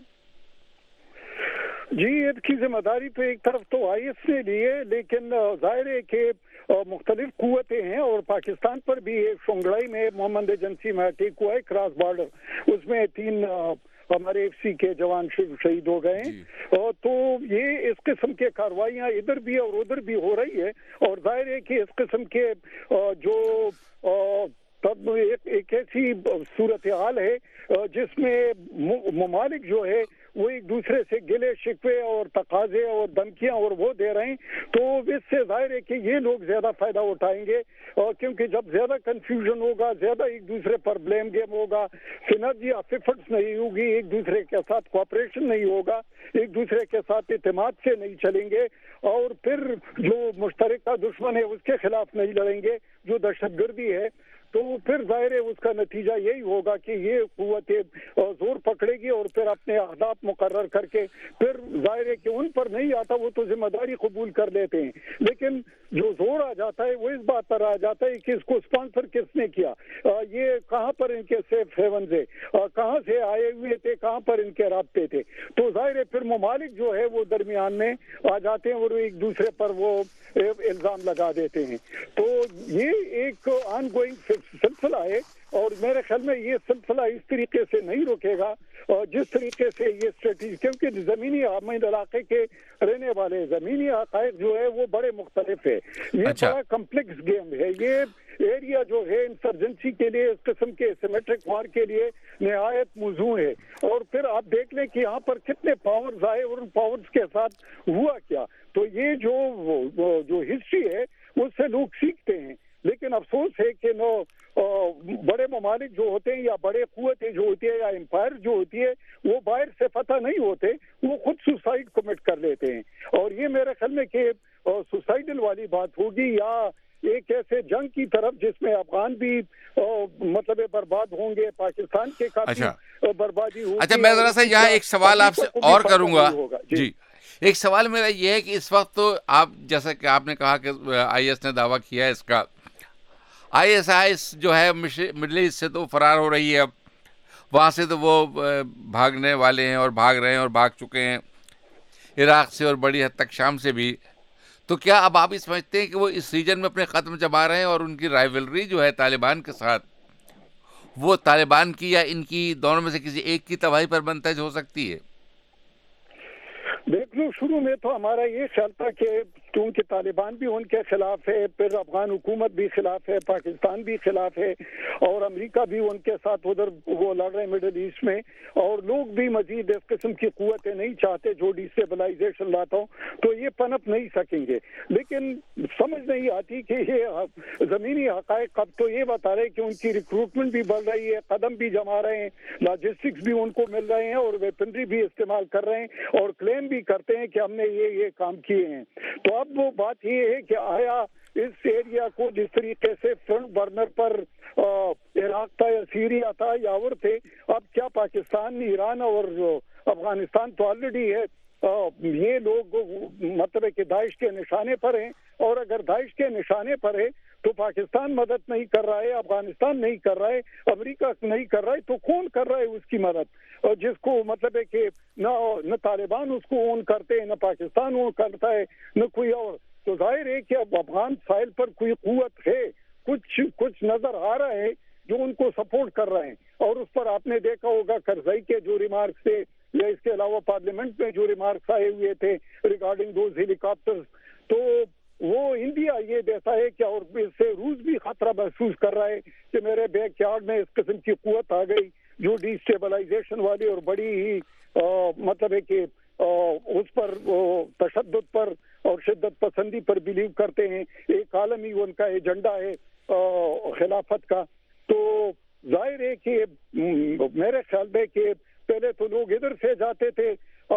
جی, اس کی ذمہ داری تو ایک طرف تو IS نے لی ہے, لیکن ظاہر ہے کہ مختلف قوتیں ہیں, اور پاکستان پر بھی ایک شنگڑائی میں محمد ایجنسی میں اٹیک ہوا ہے کراس بارڈر. اس میں 3 ہمارے FC کے جوان شہید ہو گئے ہیں. تو یہ اس قسم کے کارروائیاں ادھر بھی اور ادھر بھی ہو رہی ہے, اور ظاہر ہے کہ اس قسم کے جو تب ایک ایسی صورتحال ہے جس میں ممالک جو ہے وہ ایک دوسرے سے گلے شکوے اور تقاضے اور دھمکیاں اور وہ دے رہے ہیں، تو اس سے ظاہر ہے کہ یہ لوگ زیادہ فائدہ اٹھائیں گے، اور کیونکہ جب زیادہ کنفیوژن ہوگا، زیادہ ایک دوسرے پر بلیم گیم ہوگا، سینرجی آف ایفرٹس نہیں ہوگی، ایک دوسرے کے ساتھ کوآپریشن نہیں ہوگا، ایک دوسرے کے ساتھ اعتماد سے نہیں چلیں گے، اور پھر جو مشترکہ دشمن ہے اس کے خلاف نہیں لڑیں گے جو دہشت گردی ہے، تو پھر ظاہر ہے اس کا نتیجہ یہی ہوگا کہ یہ قوتیں زور پکڑے گی اور پھر اپنے اہداف مقرر کر کے پھر ظاہر ہے کہ ان پر نہیں آتا، وہ تو ذمہ داری قبول کر لیتے ہیں، لیکن جو زور آ جاتا ہے وہ اس بات پر آ جاتا ہے کہ اس کو اسپانسر کس نے کیا، یہ کہاں پر ان کے سیف ہیونز ہے، کہاں سے آئے ہوئے تھے، کہاں پر ان کے رابطے تھے، تو ظاہر ہے پھر ممالک جو ہے وہ درمیان میں آ جاتے ہیں اور ایک دوسرے پر وہ الزام لگا دیتے ہیں، تو یہ ایک آن گوئنگ سلسلہ ہے، اور میرے خیال میں یہ سلسلہ اس طریقے سے نہیں رکے گا، اور جس طریقے سے یہ اسٹریٹجی، کیونکہ زمینی امن علاقے کے رہنے والے زمینی حقائق جو ہے وہ بڑے مختلف ہے، یہ بڑا کمپلیکس گیم ہے، یہ ایریا جو ہے انسرجنسی کے لیے، اس قسم کے سیمیٹرک وار کے لیے نہایت موزوں ہے، اور پھر آپ دیکھ لیں کہ یہاں پر کتنے پاورز آئے اور ان پاورز کے ساتھ ہوا کیا، تو یہ جو ہسٹری ہے اس سے لوگ سیکھتے ہیں، لیکن افسوس ہے کہ بڑے ممالک جو ہوتے ہیں یا بڑے قوتیں جو ہوتی ہے یا امپائر جو ہوتی ہے وہ باہر سے فتح نہیں ہوتے، وہ خود سوسائڈ کمٹ کر لیتے ہیں، اور یہ میرے خیال میں کہ سوسائڈل والی بات ہوگی یا ایک ایسے جنگ کی طرف جس میں افغان بھی مطلب برباد ہوں گے، پاکستان کے کافی بربادی ہوگی۔ اچھا، میں ذرا سا یہاں ایک سوال آپ سے اور کروں گا، جی ایک سوال میرا یہ ہے کہ اس وقت تو آپ جیسا کہ آپ نے کہا کہ آئی ایس نے دعویٰ کیا ہے اس کا، آئی ایس جو ہے مڈل ایسٹ سے تو فرار ہو رہی ہے، اب وہاں سے تو وہ بھاگنے والے ہیں اور بھاگ رہے ہیں اور بھاگ چکے ہیں عراق سے اور بڑی حد تک شام سے بھی، تو کیا اب آپ یہ سمجھتے ہیں کہ وہ اس ریجن میں اپنے قدم جما رہے ہیں اور ان کی رائیولری جو ہے طالبان کے ساتھ وہ طالبان کی یا ان کی دونوں میں سے کسی ایک کی تباہی پر منتج ہو سکتی ہے؟ دیکھ لو، شروع میں تو ہمارا یہ خیال تھا کہ کیونکہ طالبان بھی ان کے خلاف ہے، پھر افغان حکومت بھی خلاف ہے، پاکستان بھی خلاف ہے، اور امریکہ بھی ان کے ساتھ ادھر وہ لڑ رہے ہیں مڈل ایسٹ میں، اور لوگ بھی مزید اس قسم کی قوتیں نہیں چاہتے جو ڈیسٹیبلائزیشن لاتا ہوں، تو یہ پنپ نہیں سکیں گے، لیکن سمجھ نہیں آتی کہ یہ زمینی حقائق اب تو یہ بتا رہے کہ ان کی ریکروٹمنٹ بھی بڑھ رہی ہے، قدم بھی جما رہے ہیں، لاجسٹکس بھی ان کو مل رہے ہیں اور ویپنری بھی استعمال کر رہے ہیں اور کلیم بھی کرتے ہیں کہ ہم نے یہ کام کیے ہیں، تو اب وہ بات یہ ہے کہ آیا اس ایریا کو جس طریقے سے فرنٹ برنر پر عراق تھا یا سیریا تھا یا اور تھے، اب کیا پاکستان، ایران اور افغانستان تو آلریڈی ہے، یہ لوگ مطلب ہے کہ داعش کے نشانے پر ہیں، اور اگر داعش کے نشانے پر ہے تو پاکستان مدد نہیں کر رہا ہے، افغانستان نہیں کر رہا ہے، امریکہ نہیں کر رہا ہے، تو کون کر رہا ہے اس کی مدد، اور جس کو مطلب ہے کہ نہ طالبان اس کو اون کرتے ہیں، نہ پاکستان اون کرتا ہے، نہ کوئی اور، تو ظاہر ہے کہ اب افغان ساحل پر کوئی قوت ہے، کچھ نظر آ رہا ہے جو ان کو سپورٹ کر رہے ہیں، اور اس پر آپ نے دیکھا ہوگا کرزئی کے جو ریمارکس تھے یا اس کے علاوہ پارلیمنٹ میں جو ریمارکس آئے ہوئے تھے ریگارڈنگ دوز ہیلی کاپٹرز، تو وہ انڈیا یہ دیتا ہے کہ اور اس سے روس بھی خطرہ محسوس کر رہا ہے کہ میرے بیک یارڈ میں اس قسم کی قوت آ گئی جو ڈی اسٹیبلائزیشن والی اور بڑی ہی مطلب ہے کہ اس پر تشدد پر اور شدت پسندی پر بلیو کرتے ہیں، ایک عالمی ان کا ایجنڈا ہے خلافت کا، تو ظاہر ہے کہ میرے خیال میں کہ پہلے تو لوگ ادھر سے جاتے تھے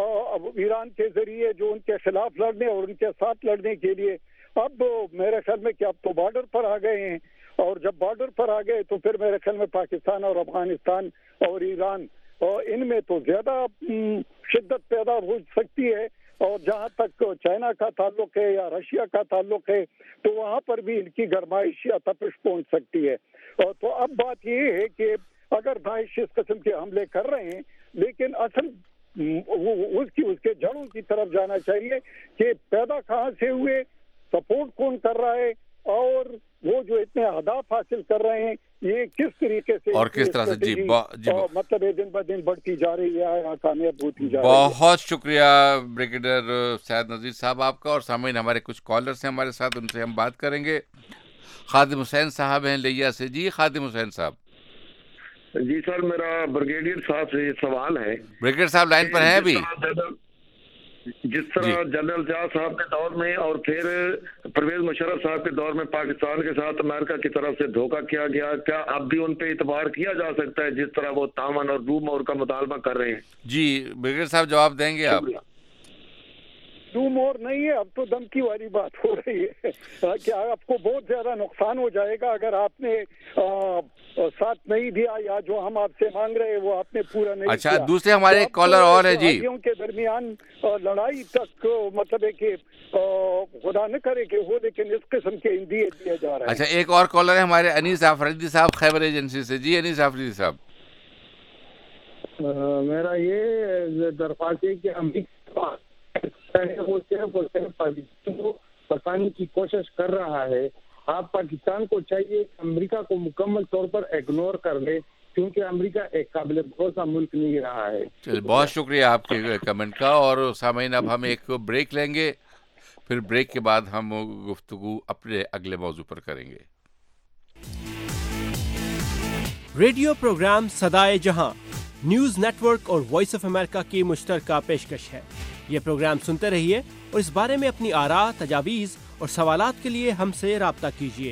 ایران کے ذریعے جو ان کے خلاف لڑنے اور ان کے ساتھ لڑنے کے لیے، اب میرے خیال میں کہ اب تو بارڈر پر آ گئے ہیں، اور جب بارڈر پر آ گئے تو پھر میرے خیال میں پاکستان اور افغانستان اور ایران ان میں تو زیادہ شدت پیدا ہو سکتی ہے، اور جہاں تک چائنا کا تعلق ہے یا رشیا کا تعلق ہے تو وہاں پر بھی ان کی گرمائش یا تپش پہنچ سکتی ہے، اور تو اب بات یہ ہے کہ اگر داعش اس قسم کے حملے کر رہے ہیں، لیکن اصل اس کے جڑوں کی طرف جانا چاہیے کہ پیدا کہاں سے ہوئے، سپورٹ کون کر رہا ہے، اور وہ جو اتنے اہداف حاصل کر رہے ہیں یہ کس طریقے سے اور کس طرح سے مطلب دن بہ دن بڑھتی جا رہی ہے یا کامیاب ہوتی جا رہی ہے۔ بہت شکریہ بریگیڈیئر سید نذیر صاحب آپ کا، اور سامعین ہمارے کچھ کالرز ہیں ہمارے ساتھ، ان سے ہم بات کریں گے۔ خادم حسین صاحب ہیں لیا سے، جی خادم حسین صاحب۔ جی سر، میرا بریگیڈیئر صاحب سے یہ سوال ہے. بریگیڈیئر صاحب لائن پر ہیں ابھی؟ جس طرح جنرل ضیاء صاحب کے دور میں اور پھر پرویز مشرف صاحب کے دور میں پاکستان کے ساتھ امریکہ کی طرف سے دھوکہ کیا گیا، کیا اب بھی ان پہ اعتبار کیا جا سکتا ہے جس طرح وہ تعاون اور روم اور کا مطالبہ کر رہے ہیں؟ جی بریگیڈیئر صاحب جواب دیں گے آپ؟ دوم اور نہیں ہے، اب تو دھمکی والی بات ہو رہی ہے کہ آپ کو بہت زیادہ نقصان ہو جائے گا اگر آپ نے ساتھ نہیں دیا، یا جو ہم آپ سے مانگ رہے ہیں وہ آپ نے پورا نہیں کیا. اچھا، دوسرے ہمارے ایک کالر اور ہے جی. کے درمیان لڑائی تک مطلب ہے کہ خدا نہ کرے کہ ہو، لیکن اس قسم کے اندیے دیا جا رہا ہے. اچھا، ایک اور کالر ہے ہمارے انیس آفریدی صاحب خیبر ایجنسی سے. جی انیس آفریدی صاحب. میرا یہ درخواست ہے کہ امریکہ وہ صرف پاکستان کو بچانے کی کوشش کر رہا ہے. آپ پاکستان کو چاہیے کہ امریکہ کو مکمل طور پر اگنور کر لے، کیونکہ امریکہ ایک قابل بھروسہ ملک نہیں رہا ہے. بہت شکریہ آپ کے کمنٹ کا. اور سامعین، اب ہم ایک بریک لیں گے، پھر بریک کے بعد ہم گفتگو اپنے اگلے موضوع پر کریں گے. ریڈیو پروگرام صدائے جہاں نیوز نیٹ ورک اور وائس آف امریکہ کی مشترکہ پیشکش ہے. یہ پروگرام سنتے رہیے اور اس بارے میں اپنی آراء، تجاویز اور سوالات کے لیے ہم سے رابطہ کیجیے.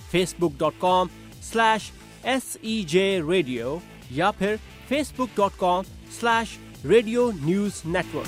facebook.com/SEJ Radio یا پھر facebook.com/Radio News Network.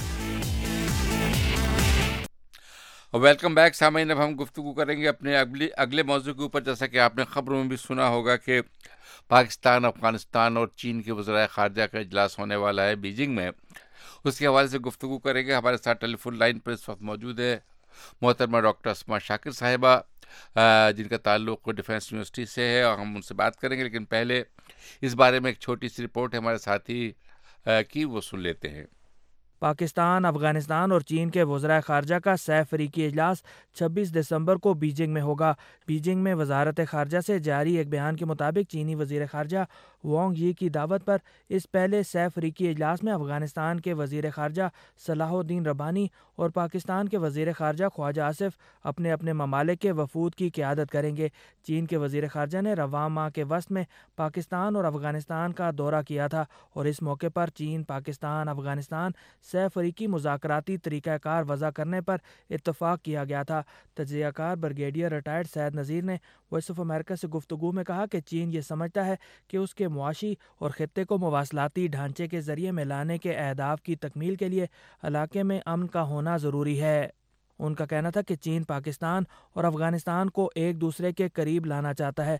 Welcome back سامعین. اب ہم گفتگو کریں گے اپنے اگلے موضوع کے اوپر. جیسا کہ آپ نے خبروں میں بھی سنا ہوگا کہ پاکستان، افغانستان اور چین کے وزرائے خارجہ کا اجلاس ہونے والا ہے بیجنگ میں. اس کے حوالے سے گفتگو کریں گے. ہمارے ساتھ ٹیلی فون لائن پر اس وقت موجود ہے محترمہ ڈاکٹر اسما شاکر صاحبہ، جن کا تعلق ڈیفینس یونیورسٹی سے ہے، اور ہم ان سے بات کریں گے. لیکن پہلے اس بارے میں ایک چھوٹی سی رپورٹ ہے ہمارے ساتھی کی، وہ سن لیتے ہیں. پاکستان، افغانستان اور چین کے وزرائے خارجہ کا سہ فریقی اجلاس 26 دسمبر کو بیجنگ میں ہوگا. بیجنگ میں وزارت خارجہ سے جاری ایک بیان کے مطابق چینی وزیر خارجہ وانگ یی کی دعوت پر اس پہلے سہ فریقی اجلاس میں افغانستان کے وزیر خارجہ صلاح الدین ربانی اور پاکستان کے وزیر خارجہ خواجہ آصف اپنے اپنے ممالک کے وفود کی قیادت کریں گے. چین کے وزیر خارجہ نے رواں ماہ کے وسط میں پاکستان اور افغانستان کا دورہ کیا تھا، اور اس موقع پر چین، پاکستان، افغانستان سہ فریقی مذاکراتی طریقہ کار وضع کرنے پر اتفاق کیا گیا تھا. تجزیہ کار بریگیڈیئر ریٹائرڈ سید نذیر نے وائس آف امریکہ سے گفتگو میں کہا کہ چین یہ سمجھتا ہے کہ اس کے معاشی اور خطے کو مواصلاتی ڈھانچے کے ذریعے ملانے کے اہداف کی تکمیل کے لیے علاقے میں امن کا ہونا ضروری ہے. ان کا کہنا تھا کہ چین پاکستان اور افغانستان کو ایک دوسرے کے قریب لانا چاہتا ہے.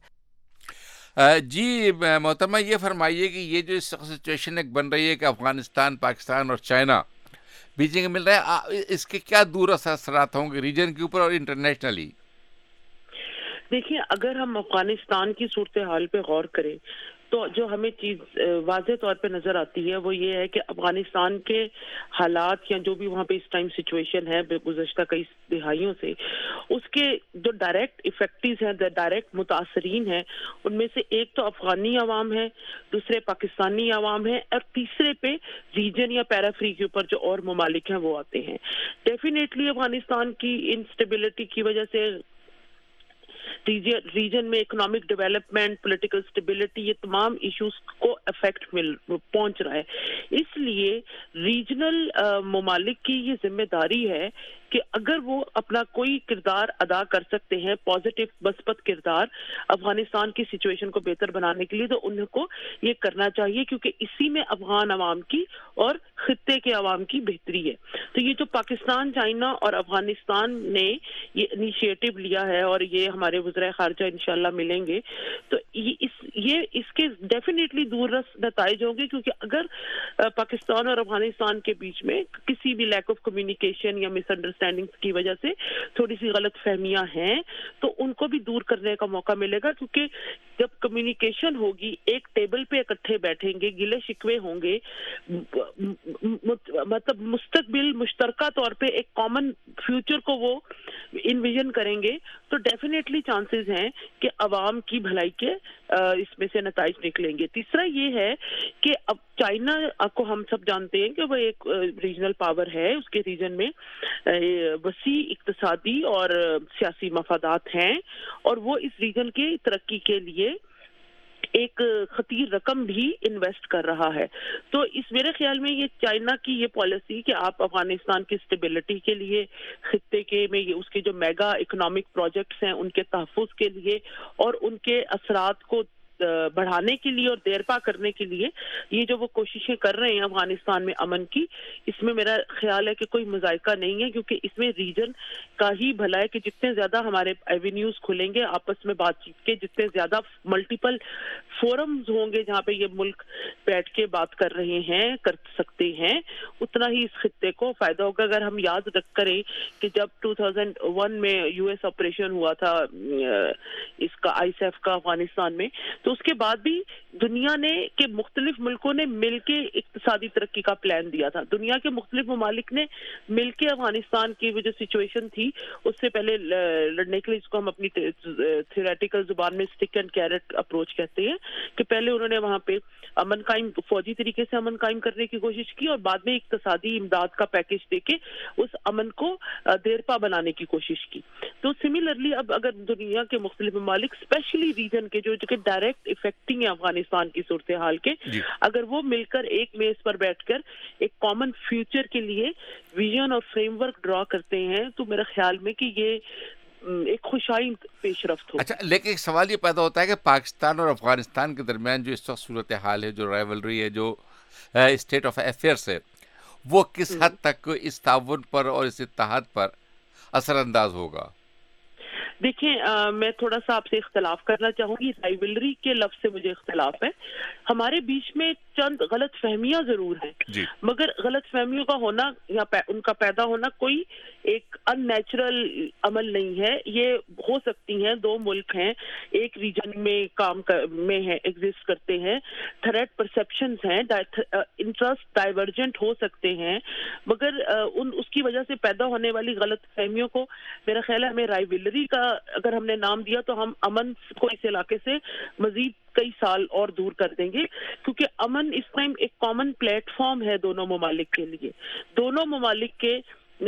جی محترمہ، یہ فرمائیے کہ یہ جو سچویشن ایک بن رہی ہے کہ افغانستان، پاکستان اور چائنا بیجنگ میں مل رہا ہے، اس کے کیا دور اثرات ہوں گے ریجن کے اوپر اور انٹرنیشنلی؟ دیکھیں، اگر ہم افغانستان کی صورتحال پہ غور کریں تو جو ہمیں چیز واضح طور پہ نظر آتی ہے وہ یہ ہے کہ افغانستان کے حالات یا جو بھی وہاں پہ اس ٹائم سچویشن ہے گزشتہ کئی دہائیوں سے، اس کے جو ڈائریکٹ ایفیکٹیز ہیں، ڈائریکٹ متاثرین ہیں، ان میں سے ایک تو افغانی عوام ہے، دوسرے پاکستانی عوام ہے، اور تیسرے پہ ریجن یا پیرافری کے اوپر جو اور ممالک ہیں وہ آتے ہیں. ڈیفینیٹلی افغانستان کی انسٹیبلٹی کی وجہ سے ریجن میں اکنامک ڈیولپمنٹ، پولیٹیکل اسٹیبلٹی، یہ تمام ایشوز کو افیکٹ پہنچ رہا ہے. اس لیے ریجنل ممالک کی یہ ذمہ داری ہے کہ اگر وہ اپنا کوئی کردار ادا کر سکتے ہیں، پازیٹیو مثبت کردار افغانستان کی سچویشن کو بہتر بنانے کے لیے، تو ان کو یہ کرنا چاہیے، کیونکہ اسی میں افغان عوام کی اور خطے کے عوام کی بہتری ہے. تو یہ جو پاکستان، چائنا اور افغانستان نے یہ انیشیٹو لیا ہے، اور یہ ہمارے وزرائے خارجہ انشاءاللہ ملیں گے، تو یہ اس کے ڈیفینیٹلی دوررس نتائج ہوں گے، کیونکہ اگر پاکستان اور افغانستان کے بیچ میں کسی بھی لیک آف کمیونیکیشن یا مس انڈرسٹینڈنگ کی وجہ سے تھوڑی سی غلط فہمیاں ہیں تو ان کو بھی دور کرنے کا موقع ملے گا. کیونکہ جب کمیونیکیشن ہوگی، ایک ٹیبل پہ اکٹھے بیٹھیں گے، گلے شکوے ہوں گے، مطلب مستقبل مشترکہ طور پہ ایک کامن فیوچر کو وہ انویژن کریں گے، تو ڈیفینیٹلی چانسز ہیں کہ عوام کی بھلائی کے اس میں سے نتائج نکلیں گے. تیسرا یہ ہے کہ اب چائنا کو ہم سب جانتے ہیں کہ وہ ایک ریجنل پاور ہے، اس کے ریجن میں وسیع اقتصادی اور سیاسی مفادات ہیں، اور وہ اس ریجن کی ترقی کے لیے ایک خطیر رقم بھی انویسٹ کر رہا ہے. تو اس میرے خیال میں یہ چائنا کی یہ پالیسی کہ آپ افغانستان کی اسٹیبلٹی کے لیے خطے کے میں اس کے جو میگا اکنامک پروجیکٹس ہیں ان کے تحفظ کے لیے اور ان کے اثرات کو بڑھانے کے لیے اور دیرپا کرنے کے لیے یہ جو وہ کوششیں کر رہے ہیں افغانستان میں امن کی, اس میں میرا خیال ہے کہ کوئی مذائقہ نہیں ہے, کیونکہ اس میں ریجن کا ہی بھلا ہے کہ جتنے زیادہ ہمارے ایونیوز کھلیں گے آپس میں بات چیت کے, جتنے زیادہ ملٹیپل فورمز ہوں گے جہاں پہ یہ ملک بیٹھ کے بات کر رہے ہیں کر سکتے ہیں, اتنا ہی اس خطے کو فائدہ ہوگا. اگر ہم یاد رکھ کریں کہ جب 2001 میں یو ایس آپریشن ہوا تھا اس کا ISAF کا افغانستان میں, تو اس کے بعد بھی دنیا نے کہ مختلف ملکوں نے مل کے اقتصادی ترقی کا پلان دیا تھا. دنیا کے مختلف ممالک نے مل کے افغانستان کی جو سچویشن تھی اس سے پہلے لڑنے کے لیے, اس کو ہم اپنی تھیوریٹیکل زبان میں اسٹک اینڈ کیرٹ اپروچ کہتے ہیں, کہ پہلے انہوں نے وہاں پہ امن قائم, فوجی طریقے سے امن قائم کرنے کی کوشش کی اور بعد میں اقتصادی امداد کا پیکج دے کے اس امن کو دیرپا بنانے کی کوشش کی. تو سملرلی اب اگر دنیا کے مختلف ممالک اسپیشلی ریجن کے جو کہ ڈائریکٹ افیکٹنگ ہے افغانستان کی صورتحال کے, اگر وہ مل کر ایک میز پر بیٹھ کر ایک کامن فیوچر کے لیے ویژن اور فریم ورک ڈرا کرتے ہیں, تو میرا خیال میں کہ یہ ایک خوشائن پیش رفت ہو. اچھا, لیکن ایک سوال یہ پیدا ہوتا ہے کہ پاکستان اور افغانستان کے درمیان جو اس وقت صورتحال ہے, جو رائیولری ہے, جو اسٹیٹ آف افیئرس ہے, وہ کس حد تک اس تعاون پر اور اس اتحاد پر اثر انداز ہوگا؟ دیکھیں میں تھوڑا سا آپ سے اختلاف کرنا چاہوں گی. رائیولری کے لفظ سے مجھے اختلاف ہے. ہمارے بیچ میں چند غلط فہمیاں ضرور ہیں, مگر غلط فہمیوں کا ہونا یا ان کا پیدا ہونا کوئی ایک ان نیچرل عمل نہیں ہے. یہ ہو سکتی ہیں, دو ملک ہیں, ایک ریجن میں کام میں ہیں, ایگزسٹ کرتے ہیں, تھریٹ پرسیپشنز ہیں, انٹرسٹ ڈائیورجنٹ ہو سکتے ہیں, مگر اس کی وجہ سے پیدا ہونے والی غلط فہمیوں کو میرا خیال ہے ہمیں رائیولری کا اگر ہم نے نام دیا تو ہم امن کو اس علاقے سے مزید کئی سال اور دور کر دیں گے, کیونکہ امن اس ٹائم ایک کامن پلیٹ فارم ہے دونوں ممالک کے لیے. دونوں ممالک کے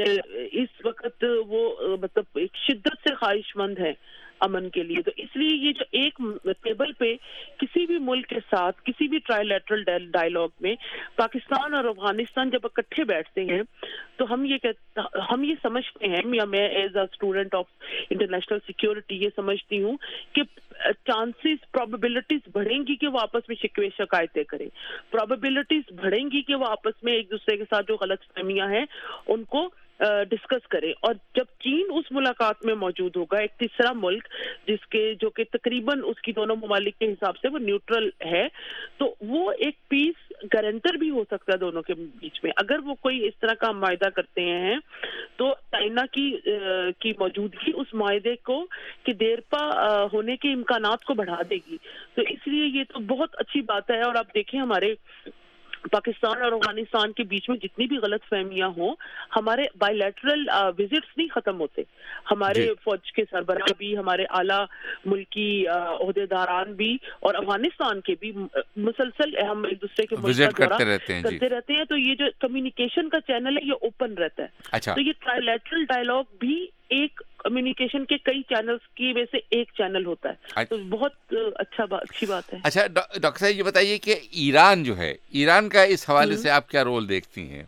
اس وقت وہ مطلب ایک شدت سے خواہش مند ہیں امن کے لیے. تو اس لیے یہ جو ایک ٹیبل پہ کسی بھی ملک کے ساتھ کسی بھی ٹرائی لیٹرل ڈائیلاگ میں پاکستان اور افغانستان جب اکٹھے بیٹھتے ہیں تو ہم یہ سمجھتے ہیں, یا میں as a student of international security یہ سمجھتی ہوں کہ چانسز پرابیبلٹیز بڑھیں گی کہ وہ آپس میں شکوے شکایتیں کریں, پرابیبلٹیز بڑھیں گی کہ وہ آپس میں ایک دوسرے کے ساتھ جو غلط فہمیاں ہیں ان کو ڈسکس کریں. اور جب چین اس ملاقات میں موجود ہوگا, ایک تیسرا ملک جس کے جو کہ تقریباً اس کی دونوں ممالک کے حساب سے وہ نیوٹرل ہے, تو وہ ایک پیس گارنٹر بھی ہو سکتا ہے دونوں کے بیچ میں. اگر وہ کوئی اس طرح کا معاہدہ کرتے ہیں تو چائنا کی موجودگی اس معاہدے کو کہ دیرپا ہونے کے امکانات کو بڑھا دے گی. تو اس لیے یہ تو بہت اچھی بات ہے. اور آپ دیکھیں ہمارے پاکستان اور افغانستان کے بیچ میں جتنی بھی غلط فہمیاں ہوں, ہمارے بائی لیٹرل وزٹس نہیں ختم ہوتے. ہمارے فوج کے سربراہ بھی, ہمارے اعلیٰ ملکی عہدے داران بھی اور افغانستان کے بھی مسلسل ہم ایک دوسرے کے ملک کا دورہ کرتے رہتے ہیں. تو یہ جو کمیونیکیشن کا چینل ہے یہ اوپن رہتا ہے. تو یہ ٹرائی لیٹرل ڈائیلاگ بھی ایک کمیونیکیشن کے کئی چینلز کی وجہ سے ایک چینل ہوتا ہے. تو بہت اچھی بات ہے. اچھا ڈاکٹر صاحب یہ بتائیے کہ ایران جو ہے, ایران کا اس حوالے سے آپ کیا رول دیکھتی ہیں؟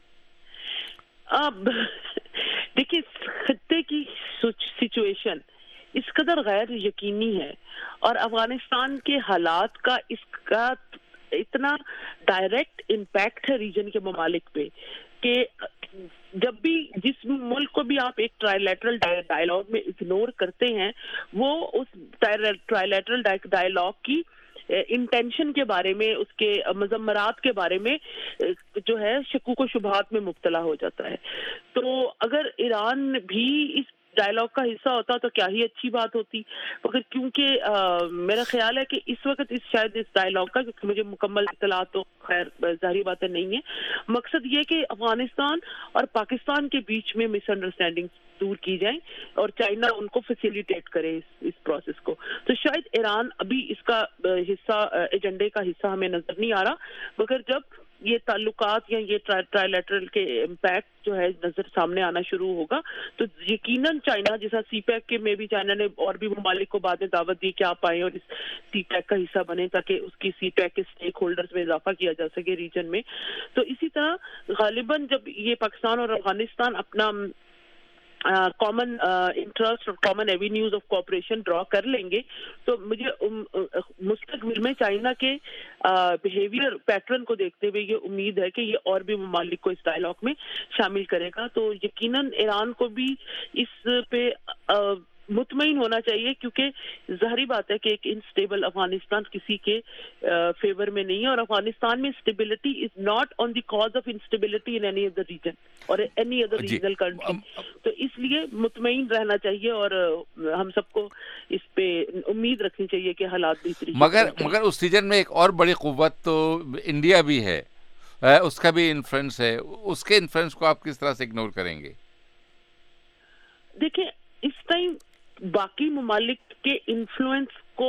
اب دیکھیے خطے کی سچویشن اس قدر غیر یقینی ہے اور افغانستان کے حالات کا اس کا اتنا ڈائریکٹ امپیکٹ ہے ریجن کے ممالک پہ کہ جب بھی جس ملک کو بھی آپ ایک ٹرائی لیٹرل ڈائیلاگ میں اگنور کرتے ہیں وہ اس ٹرائی لیٹرل ڈائیلاگ کی انٹینشن کے بارے میں, اس کے مضمرات کے بارے میں جو ہے شکوک و شبہات میں مبتلا ہو جاتا ہے. تو اگر ایران بھی اس ڈائیلاگ کا حصہ ہوتا تو کیا ہی اچھی بات ہوتی, مگر کیونکہ میرا خیال ہے کہ اس وقت شاید اس ڈائیلاگ کا, کیونکہ مجھے مکمل اطلاعات تو خیر ظاہری باتیں نہیں ہیں, مقصد یہ کہ افغانستان اور پاکستان کے بیچ میں مس انڈرسٹینڈنگ دور کی جائیں اور چائنا ان کو فیسیلیٹیٹ کرے اس پروسیس کو. تو شاید ایران ابھی اس کا حصہ, ایجنڈے کا حصہ ہمیں نظر نہیں آ رہا, مگر جب یہ تعلقات یا یہ ٹرائلیٹرل کے امپیکٹ جو ہے نظر سامنے آنا شروع ہوگا تو یقیناً چائنا جیسا سی پیک کے میں بھی چائنا نے اور بھی ممالک کو بعد میں دعوت دی کہ آپ آئیں اور اس سی پیک کا حصہ بنیں تاکہ اس کی سی پیک کے اسٹیک ہولڈرز میں اضافہ کیا جا سکے ریجن میں. تو اسی طرح غالباً جب یہ پاکستان اور افغانستان اپنا کامن انٹرسٹ اور common avenues of cooperation draw کر لیں گے تو مجھے مستقبل میں چائنا کے بیہیویئر پیٹرن کو دیکھتے ہوئے یہ امید ہے کہ یہ اور بھی ممالک کو اس ڈائلاگ میں شامل کرے گا. تو یقیناً ایران کو بھی اس پہ مطمئن ہونا چاہیے کیونکہ ظاہری بات ہے کہ ایک انسٹیبل افغانستان کسی کے فیور میں نہیں ہے اور افغانستان میں stability is not on the cause of instability in any other region اور اینی ادر ریجنل کنٹری. تو اس لیے مطمئن رہنا چاہیے اور ہم سب کو اس پہ امید رکھنی چاہیے کہ حالات بہتری. مگر اس ریجن میں ایک اور بڑی قوت تو انڈیا بھی ہے, اس کا بھی انفلوئنس ہے. اس کے انفلوئنس کو آپ کس طرح سے اگنور کریں گے؟ دیکھیں اس ٹائم باقی ممالک کے انفلوئنس کو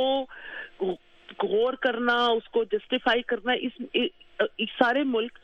غور کرنا, اس کو جسٹیفائی کرنا, اس سارے ملک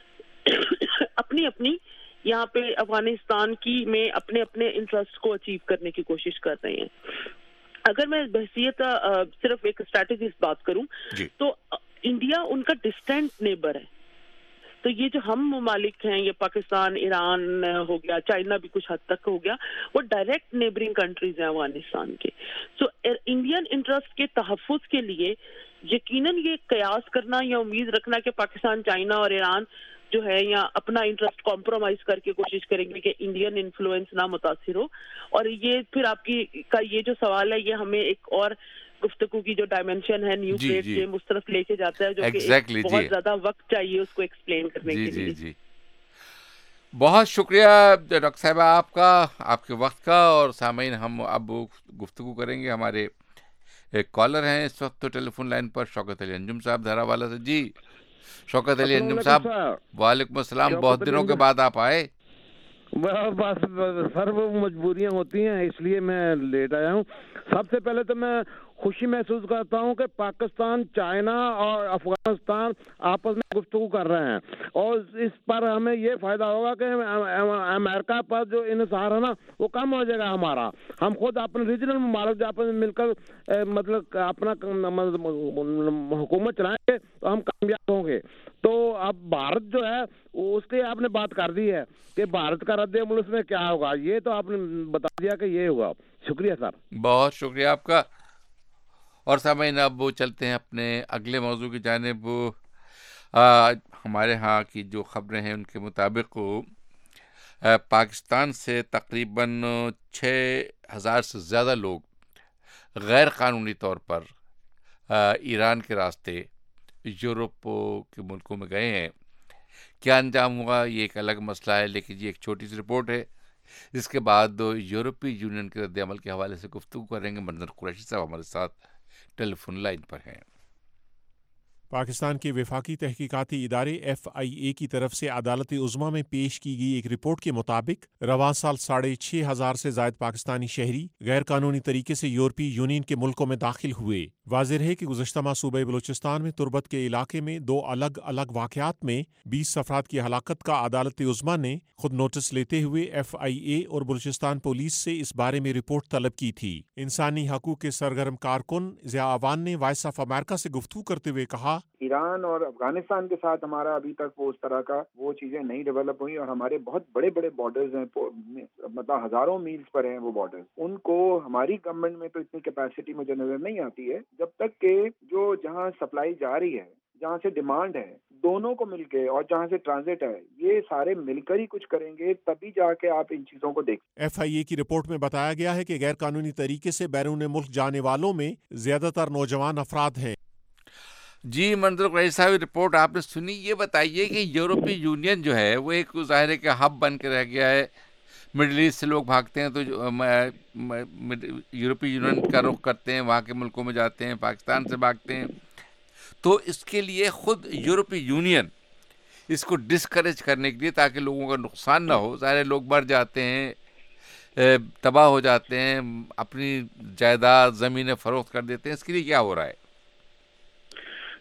اپنی اپنی یہاں پہ افغانستان کی میں اپنے اپنے انٹرسٹ کو اچیو کرنے کی کوشش کر رہے ہیں. اگر میں بحثیت صرف ایک اسٹریٹجسٹ بات کروں تو انڈیا ان کا ڈسٹینٹ نیبر ہے. تو یہ جو ہم ممالک ہیں, یہ پاکستان, ایران ہو گیا, چائنا بھی کچھ حد تک ہو گیا, وہ ڈائریکٹ نیبرنگ کنٹریز ہیں افغانستان کے. سو انڈین انٹرسٹ کے تحفظ کے لیے یقیناً یہ قیاس کرنا یا امید رکھنا کہ پاکستان, چائنا اور ایران جو ہے یا اپنا انٹرسٹ کمپرومائز کر کے کوشش کریں گے کہ انڈین انفلوئنس نہ متاثر ہو. اور یہ پھر آپ کی کا یہ جو سوال ہے یہ ہمیں ایک اور گفتگو کی جو ڈائمینشن ہے نیو اسٹیٹ کے مسترف لے کے جاتا ہے جو کہ بہت زیادہ وقت چاہیے اس کو ایکسپلین کرنے کے لیے. بہت شکریہ ڈاکٹر صاحبہ آپ کا, آپ کے وقت کا. اور سامعین ہم اب گفتگو کریں گے, ہمارے ایک کالر ہیں اس وقت تو ٹیلی فون لائن پر, شوکت علی انجم صاحب دھرا والا سے. جی شوکت علی انجم صاحب, وعلیکم السلام. بہت دنوں کے بعد آپ آئے. بس سر وہ مجبوریاں ہوتی ہیں اس لیے میں لیٹ آیا ہوں. سب سے پہلے تو میں خوشی محسوس کرتا ہوں کہ پاکستان, چائنا اور افغانستان آپس میں گفتگو کر رہے ہیں اور اس پر ہمیں یہ فائدہ ہوگا کہ امریکہ پر جو انحصار ہے نا وہ کم ہو جائے گا ہمارا. ہم خود اپنے ریجنل ممالک جو آپس میں مل کر مطلب اپنا حکومت چلائیں گے تو ہم کامیاب ہوں گے. تو اب بھارت جو ہے اس کی آپ نے بات کر دی ہے کہ بھارت کا رد عمل اس میں کیا ہوگا, یہ تو آپ نے بتا دیا کہ یہ ہوگا. شکریہ سر. بہت شکریہ آپ کا. اور سامعین اب وہ چلتے ہیں اپنے اگلے موضوع کی جانب. ہمارے ہاں کی جو خبریں ہیں ان کے مطابق پاکستان سے تقریباً 6,000 سے زیادہ لوگ غیر قانونی طور پر ایران کے راستے یورپ کے ملکوں میں گئے ہیں. کیا انجام ہوا یہ ایک الگ مسئلہ ہے, لیکن یہ ایک چھوٹی سی رپورٹ ہے. اس کے بعد یورپی یونین کے رد عمل کے حوالے سے گفتگو کریں گے. منظر قریشی صاحب ہمارے ساتھ ٹیلی فون لائن پر ہیں. پاکستان کے وفاقی تحقیقاتی ادارے FIA کی طرف سے عدالت عظمیٰ میں پیش کی گئی ایک رپورٹ کے مطابق رواں سال 6,500 سے زائد پاکستانی شہری غیر قانونی طریقے سے یورپی یونین کے ملکوں میں داخل ہوئے. واضح ہے کہ گزشتہ ماہ صوبہ بلوچستان میں تربت کے علاقے میں 2 الگ الگ واقعات میں 20 افراد کی ہلاکت کا عدالت عظمیٰ نے خود نوٹس لیتے ہوئے FIA اور بلوچستان پولیس سے اس بارے میں رپورٹ طلب کی تھی. انسانی حقوق کے سرگرم کارکن ضیاء اوان نے وائس آف امریکہ سے گفتگو کرتے ہوئے کہا, ایران اور افغانستان کے ساتھ ہمارا ابھی تک وہ اس طرح کا وہ چیزیں نہیں ڈیولپ ہوئی اور ہمارے بہت بڑے بڑے بارڈرز ہیں, مطلب ہزاروں میلز پر ہیں وہ بارڈرز. ان کو ہماری گورنمنٹ میں تو اتنی کیپیسٹی مجھے نظر نہیں آتی ہے جب تک کہ جو جہاں سپلائی جا رہی ہے, جہاں سے ڈیمانڈ ہے, دونوں کو مل کے اور جہاں سے ٹرانزٹ ہے, یہ سارے مل کر ہی کچھ کریں گے تبھی جا کے آپ ان چیزوں کو دیکھ. FIA کی رپورٹ میں بتایا گیا ہے کہ غیر قانونی طریقے سے بیرون ملک جانے والوں میں زیادہ تر نوجوان افراد ہیں. جی منظر قریشی صاحب رپورٹ آپ نے سنی. یہ بتائیے کہ یورپی یونین جو ہے وہ ایک ظاہر کے ہب بن کے رہ گیا ہے. مڈل ایسٹ سے لوگ بھاگتے ہیں تو یورپی یونین کا رخ کرتے ہیں, وہاں کے ملکوں میں جاتے ہیں, پاکستان سے بھاگتے ہیں. تو اس کے لیے خود یورپی یونین اس کو ڈسکریج کرنے کے لیے تاکہ لوگوں کا نقصان نہ ہو, ظاہر لوگ مر جاتے ہیں, تباہ ہو جاتے ہیں, اپنی جائیداد زمینیں فروخت کر دیتے ہیں, اس کے لیے کیا ہو رہا ہے؟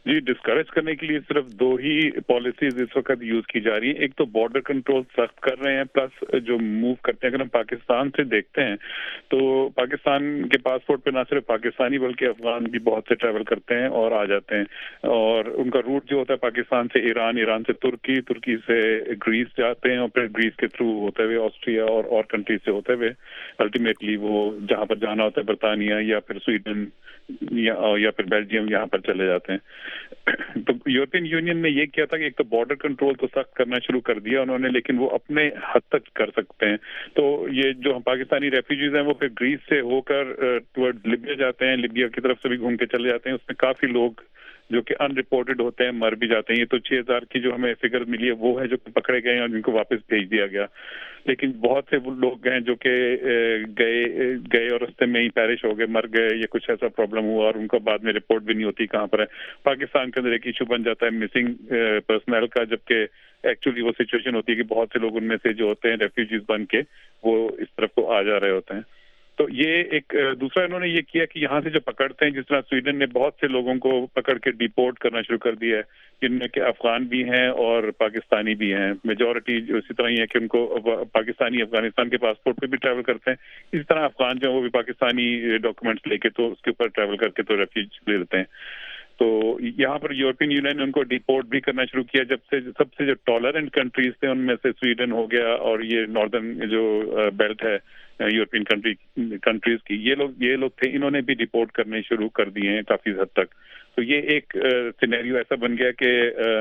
جی ڈسکریج کرنے کے لیے صرف دو ہی پالیسیز اس وقت یوز کی جا رہی ہیں. ایک تو بارڈر کنٹرول سخت کر رہے ہیں، پلس جو موو کرتے ہیں. اگر ہم پاکستان سے دیکھتے ہیں تو پاکستان کے پاسپورٹ پہ نہ صرف پاکستانی بلکہ افغان بھی بہت سے ٹریول کرتے ہیں اور آ جاتے ہیں، اور ان کا روٹ جو ہوتا ہے پاکستان سے ایران، ایران سے ترکی، ترکی سے گریس جاتے ہیں، اور پھر گریس کے تھرو ہوتے ہوئے آسٹریا اور کنٹریز سے ہوتے ہوئے الٹیمیٹلی وہ جہاں پر جانا ہوتا ہے برطانیہ یا پھر سویڈن یا پھر بیلجیم یہاں پر چلے جاتے ہیں. تو یورپین یونین نے یہ کیا تھا کہ ایک تو بارڈر کنٹرول تو سخت کرنا شروع کر دیا انہوں نے، لیکن وہ اپنے حد تک کر سکتے ہیں. تو یہ جو پاکستانی ریفیوجیز ہیں وہ پھر گریس سے ہو کر ٹورڈ لیبیا جاتے ہیں، لیبیا کی طرف سے بھی گھوم کے چلے جاتے ہیں. اس میں کافی لوگ جو کہ ان رپورٹڈ ہوتے ہیں مر بھی جاتے ہیں. یہ تو 6000 کی جو ہمیں فگر ملی ہے وہ ہے جو پکڑے گئے ہیں اور جن کو واپس بھیج دیا گیا. لیکن بہت سے وہ لوگ ہیں جو کہ گئے اور رستے میں ہی پیرش ہو گئے، مر گئے، یا کچھ ایسا پرابلم ہوا اور ان کو بعد میں رپورٹ بھی نہیں ہوتی کہاں پر ہے. پاکستان کے اندر ایک ایشو بن جاتا ہے مسنگ پرسنل کا، جبکہ ایکچولی وہ سچویشن ہوتی ہے کہ بہت سے لوگ ان میں سے جو ہوتے ہیں ریفیوجیز بن کے وہ اس طرف کو آ جا رہے ہوتے ہیں. تو یہ ایک دوسرا انہوں نے یہ کیا کہ یہاں سے جو پکڑتے ہیں، جس طرح سویڈن نے بہت سے لوگوں کو پکڑ کے ڈیپورٹ کرنا شروع کر دیا ہے، جن میں کہ افغان بھی ہیں اور پاکستانی بھی ہیں. میجورٹی اسی طرح ہی ہے کہ ان کو پاکستانی افغانستان کے پاسپورٹ پہ بھی ٹریول کرتے ہیں. اسی طرح افغان جو ہیں وہ بھی پاکستانی ڈاکومنٹس لے کے تو اس کے اوپر ٹریول کر کے تو ریفیوج لے لیتے ہیں. تو یہاں پر یورپین یونین نے ان کو ڈیپورٹ بھی کرنا شروع کیا. جب سے سب سے جو ٹالرنٹ کنٹریز تھے ان میں سے سویڈن ہو گیا اور یہ ناردرن جو بیلٹ ہے یورپین کنٹریز کی، یہ لوگ تھے، انہوں نے بھی ڈیپورٹ کرنے شروع کر دیے ہیں کافی حد تک. تو یہ ایک سینیریو ایسا بن گیا کہ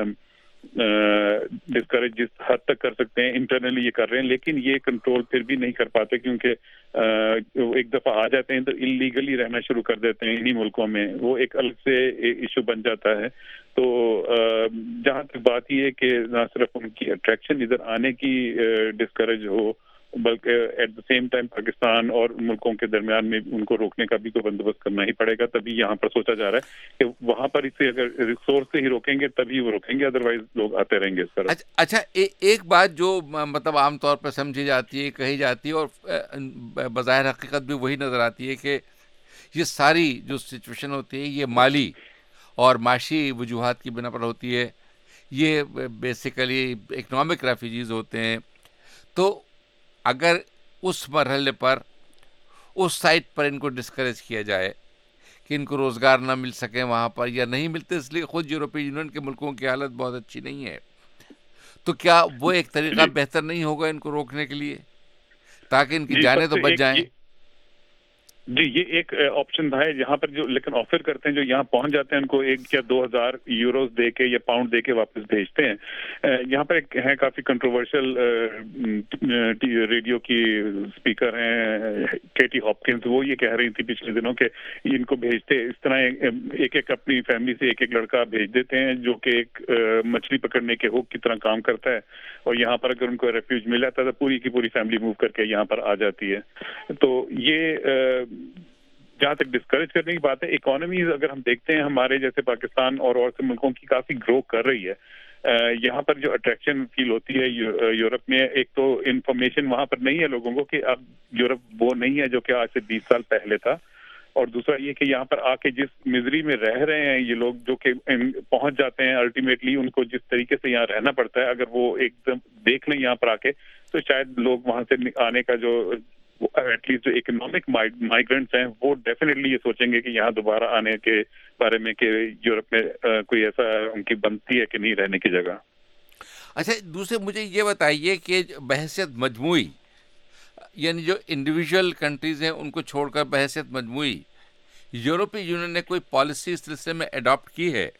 ڈسکریج جس حد تک کر سکتے ہیں انٹرنلی یہ کر رہے ہیں، لیکن یہ کنٹرول پھر بھی نہیں کر پاتے کیونکہ ایک دفعہ آ جاتے ہیں تو انلیگلی رہنا شروع کر دیتے ہیں انہی ملکوں میں. وہ ایک الگ سے ایشو بن جاتا ہے. تو جہاں تک بات یہ ہے کہ نہ صرف ان کی اٹریکشن ادھر آنے کی ڈسکریج ہو، بلکہ at the same time Pakistan اور ملکوں کے درمیان میں ان کو روکنے کا بھی کوئی بندوبست کرنا ہی پڑے گا. تبھی یہاں پر سوچا جا رہا ہے کہ وہاں پر اسے اگر ریسورس سے ہی روکیں گے تبھی وہ روکیں گے، ادروائز لوگ آتے رہیں گے اس طرح. اچھا ایک بات جو مطلب عام طور پر سمجھی جاتی ہے، کہی جاتی ہے اور بظاہر حقیقت بھی وہی نظر آتی ہے کہ یہ ساری جو سچویشن ہوتی ہے یہ مالی اور معاشی وجوہات کی بنا پر ہوتی ہے. یہ بیسیکلی اکنامک ریفیوجیز ہوتے ہیں. تو اگر اس مرحلے پر اس سائٹ پر ان کو ڈسکریج کیا جائے کہ ان کو روزگار نہ مل سکے وہاں پر، یا نہیں ملتے اس لیے خود یورپی یونین کے ملکوں کی حالت بہت اچھی نہیں ہے، تو کیا وہ ایک طریقہ بہتر نہیں ہوگا ان کو روکنے کے لیے تاکہ ان کی جانیں تو بچ جائیں؟ جی یہ ایک آپشن ہے جہاں پر جو لیکن آفر کرتے ہیں جو یہاں پہنچ جاتے ہیں ان کو 1 یا 2,000 یوروز دے کے یا پاؤنڈ دے کے واپس بھیجتے ہیں. یہاں پر ایک ہے کافی کنٹروورشل ریڈیو کی اسپیکر ہیں کیٹی ہاپکنز، وہ یہ کہہ رہی تھی پچھلے دنوں کہ ان کو بھیجتے اس طرح ایک اپنی فیملی سے ایک لڑکا بھیج دیتے ہیں جو کہ ایک مچھلی پکڑنے کے ہوک کی طرح کام کرتا ہے، اور یہاں پر اگر ان کو ریفیوج مل جاتا ہے تو پوری کی پوری فیملی موو کر کے یہاں پر آ جاتی ہے. تو یہ جہاں تک ڈسکریج کرنے کی بات ہے، اکانومیز اگر ہم دیکھتے ہیں ہمارے جیسے پاکستان اور سے ملکوں کی کافی گرو کر رہی ہے. یہاں پر جو اٹریکشن فیل ہوتی ہے یورپ میں، ایک تو انفارمیشن وہاں پر نہیں ہے لوگوں کو کہ اب یورپ وہ نہیں ہے جو کہ آج سے 20 سال پہلے تھا، اور دوسرا یہ کہ یہاں پر آ کے جس مزری میں رہ رہے ہیں یہ لوگ جو کہ پہنچ جاتے ہیں الٹیمیٹلی ان کو جس طریقے سے یہاں رہنا پڑتا ہے، اگر وہ ایک دم دیکھ لیں یہاں پر آ کے تو شاید لوگ وہاں سے آنے کا جو ایٹ لیسٹ جو اکنامک مائیگرنٹس ہیں وہ ڈیفینیٹلی یہ سوچیں گے کہ یہاں دوبارہ آنے کے بارے میں کہ یورپ میں کوئی ایسا ان کی بنتی ہے کہ نہیں رہنے کی جگہ. اچھا دوسرے مجھے یہ بتائیے کہ بحیثیت مجموعی یعنی جو انڈیویجول کنٹریز ہیں ان کو چھوڑ کر بحیثیت مجموعی یورپی یونین نے کوئی پالیسی اس سلسلے میں اڈاپٹ کی ہے؟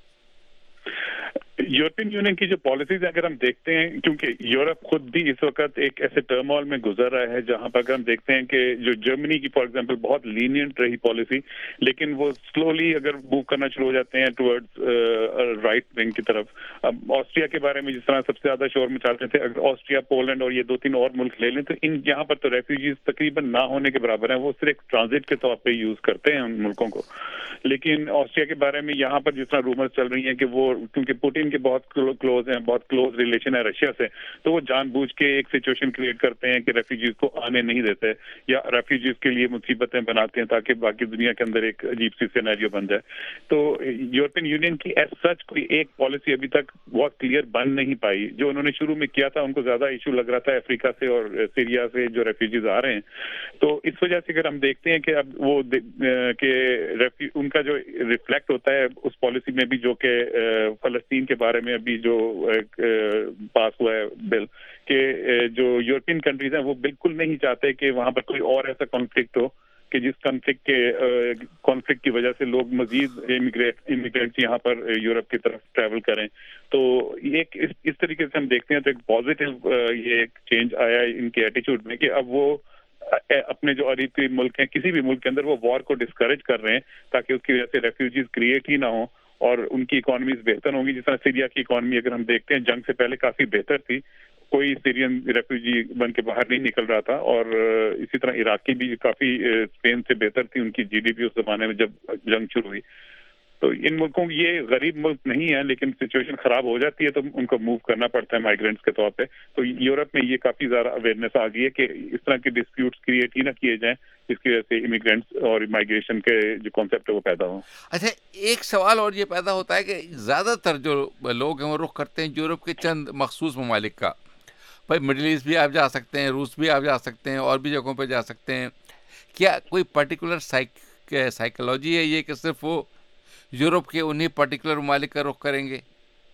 یورپین یونین کی جو پالیسیز اگر ہم دیکھتے ہیں، کیونکہ یورپ خود بھی اس وقت ایک ایسے ٹرمول میں گزر رہا ہے جہاں پر اگر ہم دیکھتے ہیں کہ جو جرمنی کی فار ایگزامپل بہت لینینٹ رہی پالیسی، لیکن وہ سلولی اگر موو کرنا شروع ہو جاتے ہیں ٹورڈز رائٹ ونگ کی طرف. اب آسٹریا کے بارے میں جس طرح سب سے زیادہ شور مچاتے تھے، اگر آسٹریا، پولینڈ اور یہ 2-3 اور ملک لے لیں تو ان یہاں پر تو ریفیوجیز تقریباً نہ ہونے کے برابر ہیں، وہ صرف ٹرانزٹ کے طور پہ یوز کرتے ہیں ان ملکوں کو. لیکن آسٹریا کے بارے میں یہاں پر جس طرح رومرز چل رہی ہیں کہ وہ کیونکہ پوٹین کے بہت کلوز ہیں, بہت کلوز ریلیشن ہے رشیا سے, تو وہ جان بوجھ کے ایک سچویشن کریٹ کرتے ہیں کہ ریفیوجیز کو آنے نہیں دیتے یا ریفیوجیز کے لیے مصیبتیں بناتے ہیں تاکہ باقی دنیا کے اندر ایک عجیب سی سینیریو بن جائے. تو یورپین یونین کی ایز سچ کوئی ایک پالیسی ابھی تک بہت کلیئر بن نہیں پائی. جو انہوں نے شروع میں کیا تھا ان کو زیادہ ایشو لگ رہا تھا افریقہ سے اور سیریا سے جو ریفیوجیز آ رہے ہیں. تو اس وجہ سے اگر ہم دیکھتے ہیں کہ اب وہ کہ ان کا جو ریفلیکٹ ہوتا ہے اس پالیسی میں بھی, جو کہ فلسطین کے بارے میں ابھی جو پاس ہوا ہے بل, کہ جو یورپین کنٹریز ہیں وہ بالکل نہیں چاہتے کہ وہاں پر کوئی اور ایسا کانفلکٹ ہو کہ جس کانفلکٹ کی وجہ سے لوگ مزید امیگرینٹس یہاں پر یورپ کی طرف ٹریول کریں. تو ایک اس طریقے سے ہم دیکھتے ہیں تو ایک پازیٹیو یہ ایک چینج آیا ان کے ایٹیچیوڈ میں کہ اب وہ اپنے جو قریبی ملک ہیں کسی بھی ملک کے اندر وہ وار کو ڈسکریج کر رہے ہیں تاکہ اس کی وجہ سے ریفیوجیز کریٹ ہی نہ ہوں اور ان کی اکانومیز بہتر ہوں گی. جس طرح سیریا کی اکانومی اگر ہم دیکھتے ہیں جنگ سے پہلے کافی بہتر تھی, کوئی سیرین ریفیوجی بن کے باہر نہیں نکل رہا تھا, اور اسی طرح عراق کی بھی کافی اسپین سے بہتر تھی ان کی جی ڈی پی اس زمانے میں جب جنگ شروع ہوئی. تو ان ملکوں کی یہ غریب ملک نہیں ہے لیکن سچویشن خراب ہو جاتی ہے تو ان کو موو کرنا پڑتا ہے مائیگرینٹس کے طور پہ. تو یورپ میں یہ کافی زیادہ اویئرنیس آ گئی ہے کہ اس طرح کے ڈسپیوٹس کریٹ ہی نہ کیے جائیں جس کی وجہ سے امیگرینٹس اور مائیگریشن کے جو کانسیپٹ ہے وہ پیدا ہوں. اچھا, ایک سوال اور یہ پیدا ہوتا ہے کہ زیادہ تر جو لوگ ہیں وہ رخ کرتے ہیں یورپ کے چند مخصوص ممالک کا. بھائی مڈل ایسٹ بھی آپ جا سکتے ہیں, روس بھی آپ جا سکتے ہیں, اور بھی جگہوں پہ جا سکتے ہیں. کیا کوئی پرٹیکولر سائیکولوجی ہے یہ کہ صرف وہ یورپ کے انہی پرٹیکولر ممالک کا رخ کریں گے؟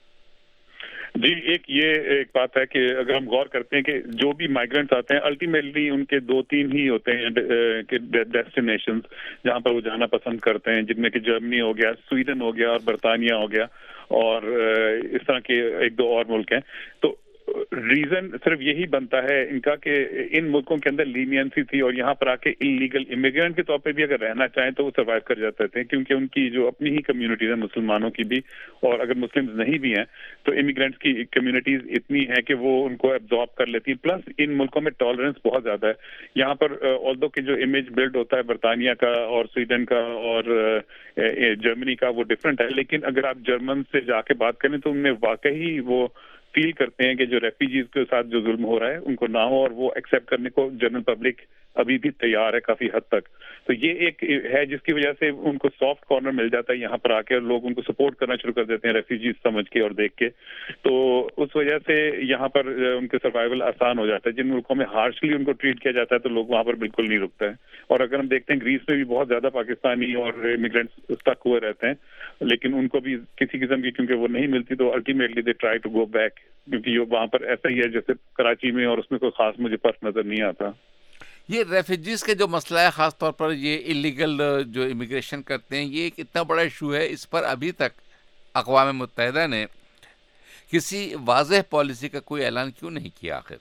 جی, ایک بات ہے کہ اگر ہم غور کرتے ہیں کہ جو بھی مائیگرینٹس آتے ہیں الٹیمیٹلی ان کے 2-3 ہی ہوتے ہیں کہ ڈیسٹینیشنز جہاں پر وہ جانا پسند کرتے ہیں, جن میں کہ جرمنی ہو گیا, سویڈن ہو گیا اور برطانیہ ہو گیا, اور اس طرح کے 1-2 اور ملک ہیں. تو ریزن صرف یہی بنتا ہے ان کا کہ ان ملکوں کے اندر لینینسی تھی اور یہاں پر آ کے انلیگل امیگرینٹ کے طور پہ بھی اگر رہنا چاہیں تو وہ سروائیو کر جاتے تھے, کیونکہ ان کی جو اپنی ہی کمیونٹیز ہیں مسلمانوں کی بھی, اور اگر مسلمز نہیں بھی ہیں تو امیگرینٹس کی کمیونٹیز اتنی ہیں کہ وہ ان کو ایبزارب کر لیتی ہیں. پلس ان ملکوں میں ٹالرنس بہت زیادہ ہے. یہاں پر آلدو کہ جو امیج بلڈ ہوتا ہے برطانیہ کا اور سویڈن کا اور جرمنی کا وہ ڈفرینٹ ہے, لیکن اگر آپ جرمن سے جا کے بات کریں تو ان میں واقعی وہ فیل کرتے ہیں کہ جو ریفیوجیز کے ساتھ جو ظلم ہو رہا ہے ان کو نہ ہو, اور وہ ایکسیپٹ کرنے کو جنرل پبلک ابھی بھی تیار ہے کافی حد تک. تو یہ ایک ہے جس کی وجہ سے ان کو سافٹ کارنر مل جاتا ہے یہاں پر آ کے, اور لوگ ان کو سپورٹ کرنا شروع کر دیتے ہیں ریفیوجیز سمجھ کے اور دیکھ کے. تو اس وجہ سے یہاں پر ان کے سروائیول آسان ہو جاتا ہے. جن ملکوں میں ہارشلی ان کو ٹریٹ کیا جاتا ہے تو لوگ وہاں پر بالکل نہیں رکتے ہیں. اور اگر ہم دیکھتے ہیں گریس میں بھی بہت زیادہ پاکستانی اور امیگرینٹس اسٹک ہوئے رہتے ہیں, لیکن ان کو بھی کسی قسم کی کیونکہ وہ نہیں ملتی تو ultimately they try to go back, کیونکہ یہ وہاں پر ایسا ہی ہے جیسے کراچی میں, اور اس میں کوئی خاص مجھے فرق نظر نہیں آتا. یہ ریفیوجیز کا جو مسئلہ ہے, خاص طور پر یہ انلیگل جو امیگریشن کرتے ہیں, یہ ایک اتنا بڑا ایشو ہے, اس پر ابھی تک اقوام متحدہ نے کسی واضح پالیسی کا کوئی اعلان کیوں نہیں کیا آخر؟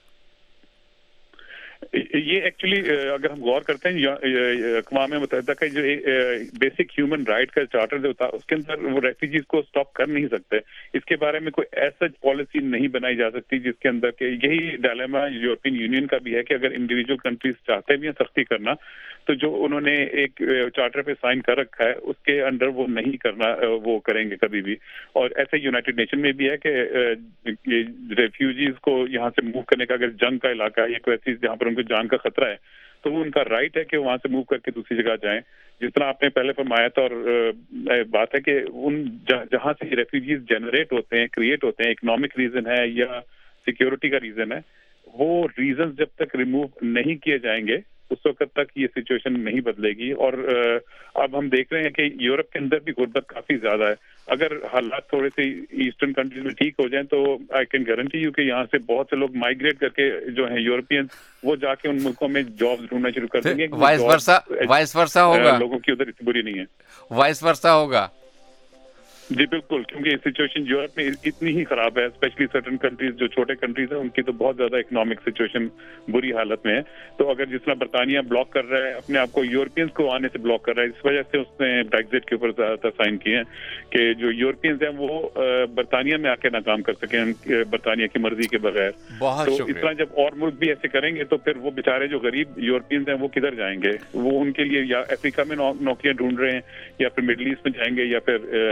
یہ ایکچولی اگر ہم غور کرتے ہیں اقوام متحدہ کا جو بیسک ہیومن رائٹ کا چارٹر جو ہوتا ہے اس کے اندر وہ ریفیوجیز کو سٹاپ کر نہیں سکتے. اس کے بارے میں کوئی ایسا پالیسی نہیں بنائی جا سکتی جس کے اندر کہ یہی ڈائلیما یورپین یونین کا بھی ہے کہ اگر انڈیویجول کنٹریز چاہتے بھی ہیں سختی کرنا تو جو انہوں نے ایک چارٹر پہ سائن کر رکھا ہے اس کے انڈر وہ نہیں کرنا, وہ کریں گے کبھی بھی. اور ایسے یونائٹڈ نیشن میں بھی ہے کہ ریفیوجیز کو یہاں سے موو کرنے کا اگر جنگ کا علاقہ ہے یا کوئی ایسی جہاں پر ان کو جان کا خطرہ ہے تو وہ ان کا رائٹ ہے کہ وہاں سے موو کر کے دوسری جگہ جائیں. جس طرح آپ نے پہلے فرمایا تھا, اور بات ہے کہ ان جہاں سے ریفیوجیز جنریٹ ہوتے ہیں, کریٹ ہوتے ہیں, اکنامک ریزن ہے یا سیکیورٹی کا ریزن ہے, وہ ریزنز جب تک ریموو نہیں کیے جائیں گے اس وقت تک یہ سچویشن نہیں بدلے گی. اور اب ہم دیکھ رہے ہیں کہ یورپ کے اندر بھی غربت کافی زیادہ ہے. اگر حالات تھوڑے سے ایسٹرن کنٹریز میں ٹھیک ہو جائیں تو آئی کین گارنٹی یو کہ یہاں سے بہت سے لوگ مائیگریٹ کر کے جو ہیں یورپین, وہ جا کے ان ملکوں میں جابز ڈھونڈنا شروع کر دیں گے. وائس ورسا ہوگا, لوگوں کی ادھر اتنی بری نہیں ہے. وائس ورسا ہوگا. جی بالکل, کیونکہ یہ سچویشن یورپ میں اتنی ہی خراب ہے, اسپیشلی سرٹن کنٹریز جو چھوٹے کنٹریز ہیں ان کی تو بہت زیادہ اکنامک سچویشن بری حالت میں ہے. تو اگر جس طرح برطانیہ بلاک کر رہا ہے اپنے آپ کو, یورپینز کو آنے سے بلاک کر رہا ہے, اس وجہ سے اس نے بریگزٹ کے اوپر زیادہ تر سائن کیے ہیں کہ جو یورپینز ہیں وہ برطانیہ میں آ کے ناکام کر سکیں برطانیہ کی مرضی کے بغیر. تو اس طرح جب اور ملک بھی ایسے کریں گے تو پھر وہ بیچارے جو غریب یورپینز ہیں وہ کدھر جائیں گے؟ وہ ان کے لیے یا افریقہ میں نوکریاں ڈھونڈ رہے ہیں یا پھر مڈل ایسٹ میں جائیں گے یا پھر ایشین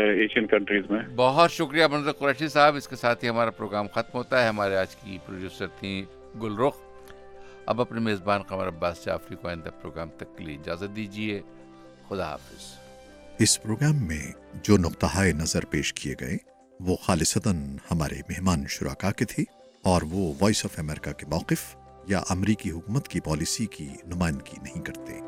यूरोपियन कंट्रीज में। बहुत शुक्रिया मंजर कुरैशी साहब। इसके साथ ही हमारा प्रोग्राम खत्म होता है। हमारे आज की प्रोड्यूसर थी गुलरुख। अब अपने मेज़बान कमर अब्बास जाफरी को आइंदा प्रोग्राम तक के लिए इजाज़त दीजिए। खुदा हाफिज। इस प्रोग्राम में जो नुक्ताए नज़र पेश किए गए वो खालिसतन हमारे मेहमान शुराका के थे और वो वॉइस ऑफ अमेरिका के मौक़िफ़ या अमरीकी हुकूमत की पॉलिसी की नुमाइंदगी नहीं करते।